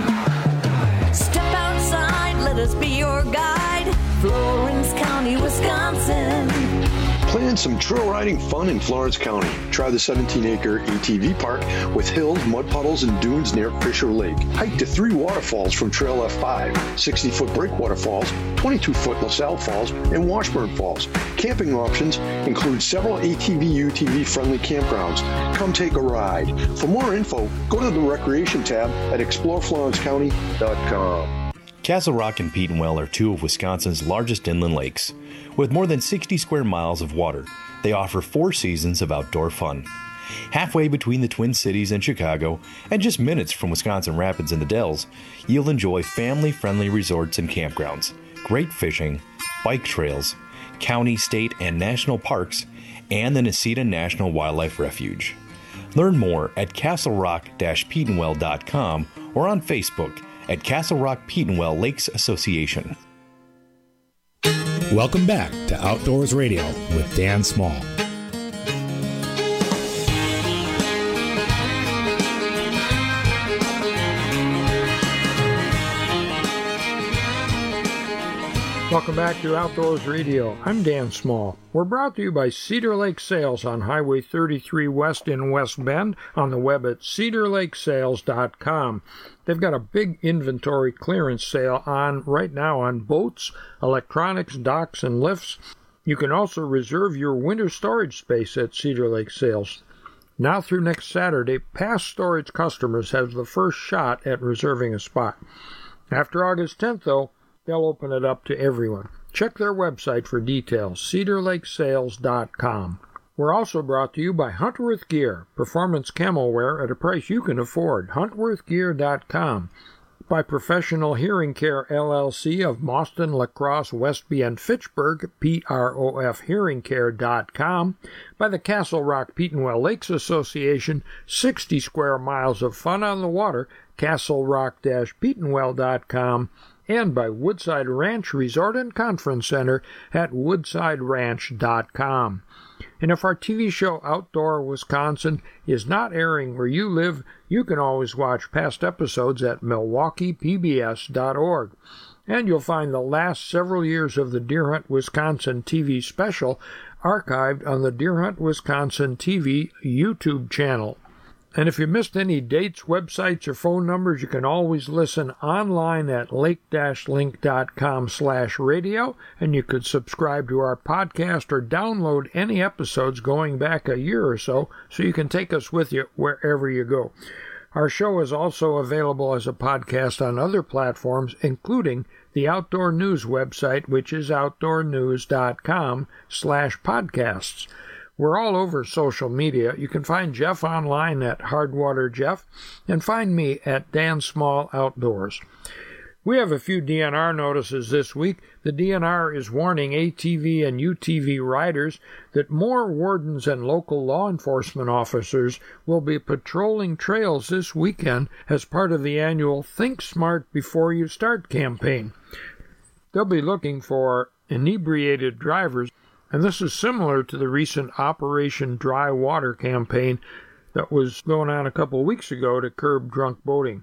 Step outside, let us be your guide. Florence County, Wisconsin.
Plan some trail riding fun in Florence County. Try the seventeen acre A T V park with hills, mud puddles, and dunes near Fisher Lake. Hike to three waterfalls from Trail F five, sixty foot Breakwater Falls, twenty-two foot LaSalle Falls, and Washburn Falls. Camping options include several A T V U T V friendly campgrounds. Come take a ride. For more info, go to the Recreation tab at explore florence county dot com.
Castle Rock and Petenwell are two of Wisconsin's largest inland lakes. With more than sixty square miles of water, they offer four seasons of outdoor fun. Halfway between the Twin Cities and Chicago, and just minutes from Wisconsin Rapids and the Dells, you'll enjoy family-friendly resorts and campgrounds, great fishing, bike trails, county, state, and national parks, and the Necedah National Wildlife Refuge. Learn more at castle rock dash petenwell dot com or on Facebook at Castle Rock Petenwell Lakes Association.
Welcome back to Outdoors Radio with Dan Small.
Welcome back to Outdoors Radio. I'm Dan Small. We're brought to you by Cedar Lake Sales on Highway thirty-three West in West Bend, on the web at cedar lake sales dot com. They've got a big inventory clearance sale on right now on boats, electronics, docks, and lifts. You can also reserve your winter storage space at Cedar Lake Sales. Now through next Saturday, past storage customers have the first shot at reserving a spot. After August tenth, though, they'll open it up to everyone. Check their website for details, cedar lake sales dot com. We're also brought to you by Huntworth Gear, performance camo wear at a price you can afford, huntworth gear dot com. By Professional Hearing Care, L L C of Boston, La Crosse, Westby, and Fitchburg, P R O F hearing care dot com. By the Castle Rock Petenwell Lakes Association, sixty square miles of fun on the water, castle rock dash petenwell dot com. And by Woodside Ranch Resort and Conference Center at woodside ranch dot com. And if our T V show Outdoor Wisconsin is not airing where you live, you can always watch past episodes at milwaukee p b s dot org. And you'll find the last several years of the Deer Hunt Wisconsin T V special archived on the Deer Hunt Wisconsin T V YouTube channel. And if you missed any dates, websites, or phone numbers, you can always listen online at lake dash link dot com slash radio, and you could subscribe to our podcast or download any episodes going back a year or so, so you can take us with you wherever you go. Our show is also available as a podcast on other platforms, including the Outdoor News website, which is outdoornews.com slash podcasts. We're all over social media. You can find Jeff online at Hardwater Jeff and find me at Dan Small Outdoors. We have a few D N R notices this week. The D N R is warning A T V and U T V riders that more wardens and local law enforcement officers will be patrolling trails this weekend as part of the annual Think Smart Before You Start campaign. They'll be looking for inebriated drivers, and this is similar to the recent Operation Dry Water campaign that was going on a couple weeks ago to curb drunk boating.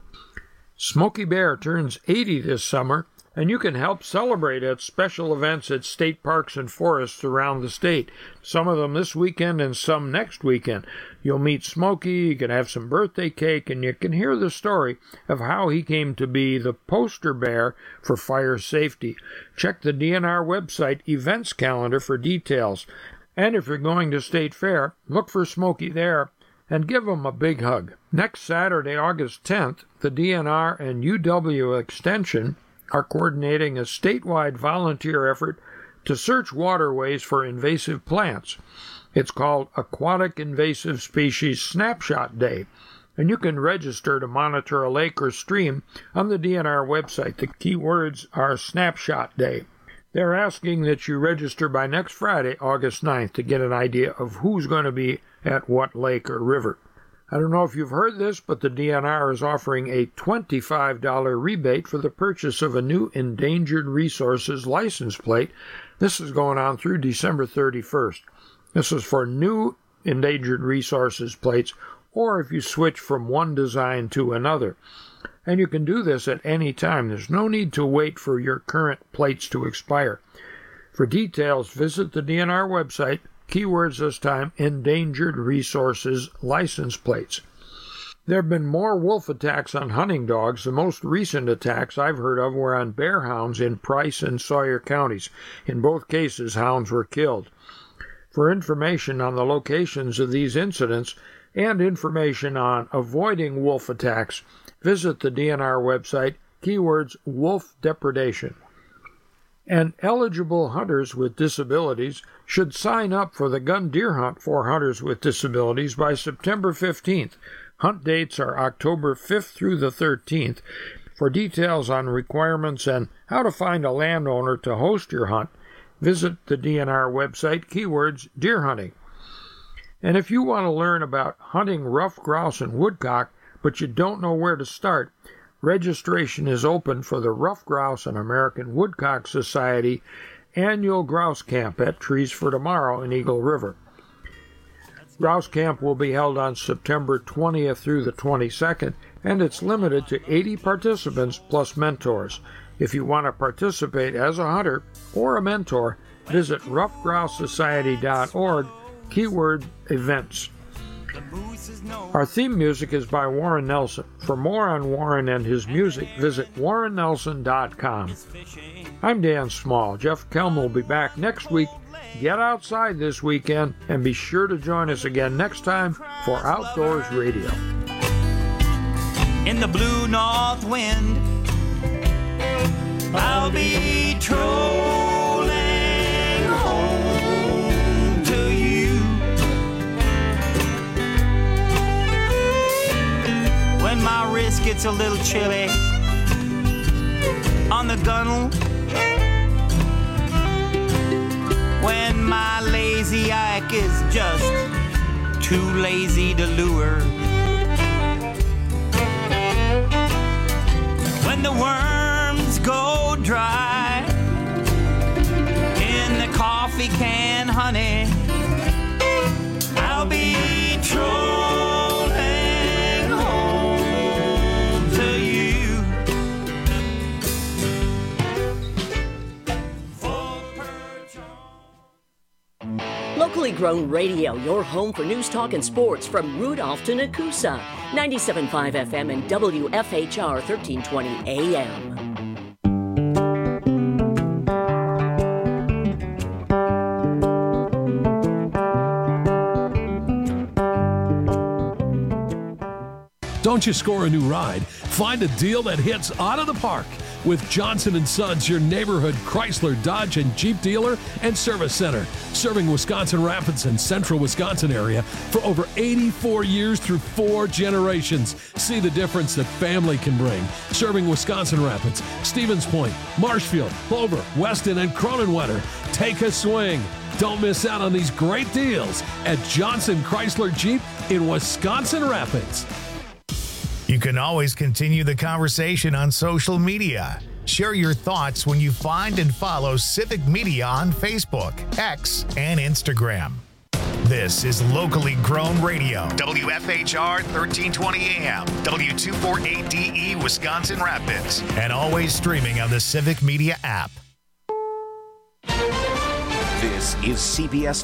Smokey Bear turns eighty this summer, and you can help celebrate at special events at state parks and forests around the state. Some of them this weekend and some next weekend. You'll meet Smokey, you can have some birthday cake, and you can hear the story of how he came to be the poster bear for fire safety. Check the D N R website events calendar for details. And if you're going to State Fair, look for Smokey there and give him a big hug. Next Saturday, August tenth, the D N R and U W Extension are coordinating a statewide volunteer effort to search waterways for invasive plants. It's called Aquatic Invasive Species Snapshot Day, and you can register to monitor a lake or stream on the D N R website. The keywords are Snapshot Day. They're asking that you register by next Friday, August ninth, to get an idea of who's going to be at what lake or river. I don't know if you've heard this, but the D N R is offering a twenty-five dollars rebate for the purchase of a new Endangered Resources license plate. This is going on through December thirty-first. This is for new Endangered Resources plates, or if you switch from one design to another. And you can do this at any time. There's no need to wait for your current plates to expire. For details, visit the D N R website. Keywords this time, Endangered Resources license plates. There have been more wolf attacks on hunting dogs. The most recent attacks I've heard of were on bear hounds in Price and Sawyer counties. In both cases, hounds were killed. For information on the locations of these incidents and information on avoiding wolf attacks, visit the D N R website, keywords wolf depredation. And eligible hunters with disabilities should sign up for the gun deer hunt for hunters with disabilities by September fifteenth. Hunt dates are October fifth through the thirteenth. For details on requirements and how to find a landowner to host your hunt, visit the D N R website, keywords deer hunting. And if you want to learn about hunting ruffed grouse and woodcock, but you don't know where to start, registration is open for the Ruffed Grouse and American Woodcock Society annual grouse camp at Trees for Tomorrow in Eagle River. Grouse camp will be held on September twentieth through the twenty-second, and it's limited to eighty participants plus mentors. If you want to participate as a hunter or a mentor, visit ruffed grouse society dot org, keyword events. Our theme music is by Warren Nelson. For more on Warren and his music, visit warren nelson dot com. I'm Dan Small. Jeff Kelm will be back next week. Get outside this weekend and be sure to join us again next time for Outdoors Radio.
In the blue north wind, I'll be trolling home to you. When my wrist gets a little chilly on the gunnel, when my lazy Ike is just too lazy to lure, when the worms go dry in the coffee can, honey, I'll be trolling home to you.
Locally grown radio, your home for news, talk, and sports from Rudolph to Nakusa. ninety-seven point five F M and W F H R thirteen twenty A M.
don't you score a new ride? Find a deal that hits out of the park with Johnson and Sons, your neighborhood Chrysler, Dodge, and Jeep dealer and service center, serving Wisconsin Rapids and central Wisconsin area for over eighty-four years through four generations. See the difference that family can bring. Serving Wisconsin Rapids, Stevens Point, Marshfield, Clover, Weston, and Cronenwetter. Take a swing. Don't miss out on these great deals at Johnson Chrysler Jeep in Wisconsin Rapids.
You can always continue the conversation on social media. Share your thoughts when you find and follow Civic Media on Facebook, X, and Instagram. This is locally grown radio. W F H R thirteen twenty A M, W two forty-eight D E, Wisconsin Rapids, and always streaming on the Civic Media app.
This is C B S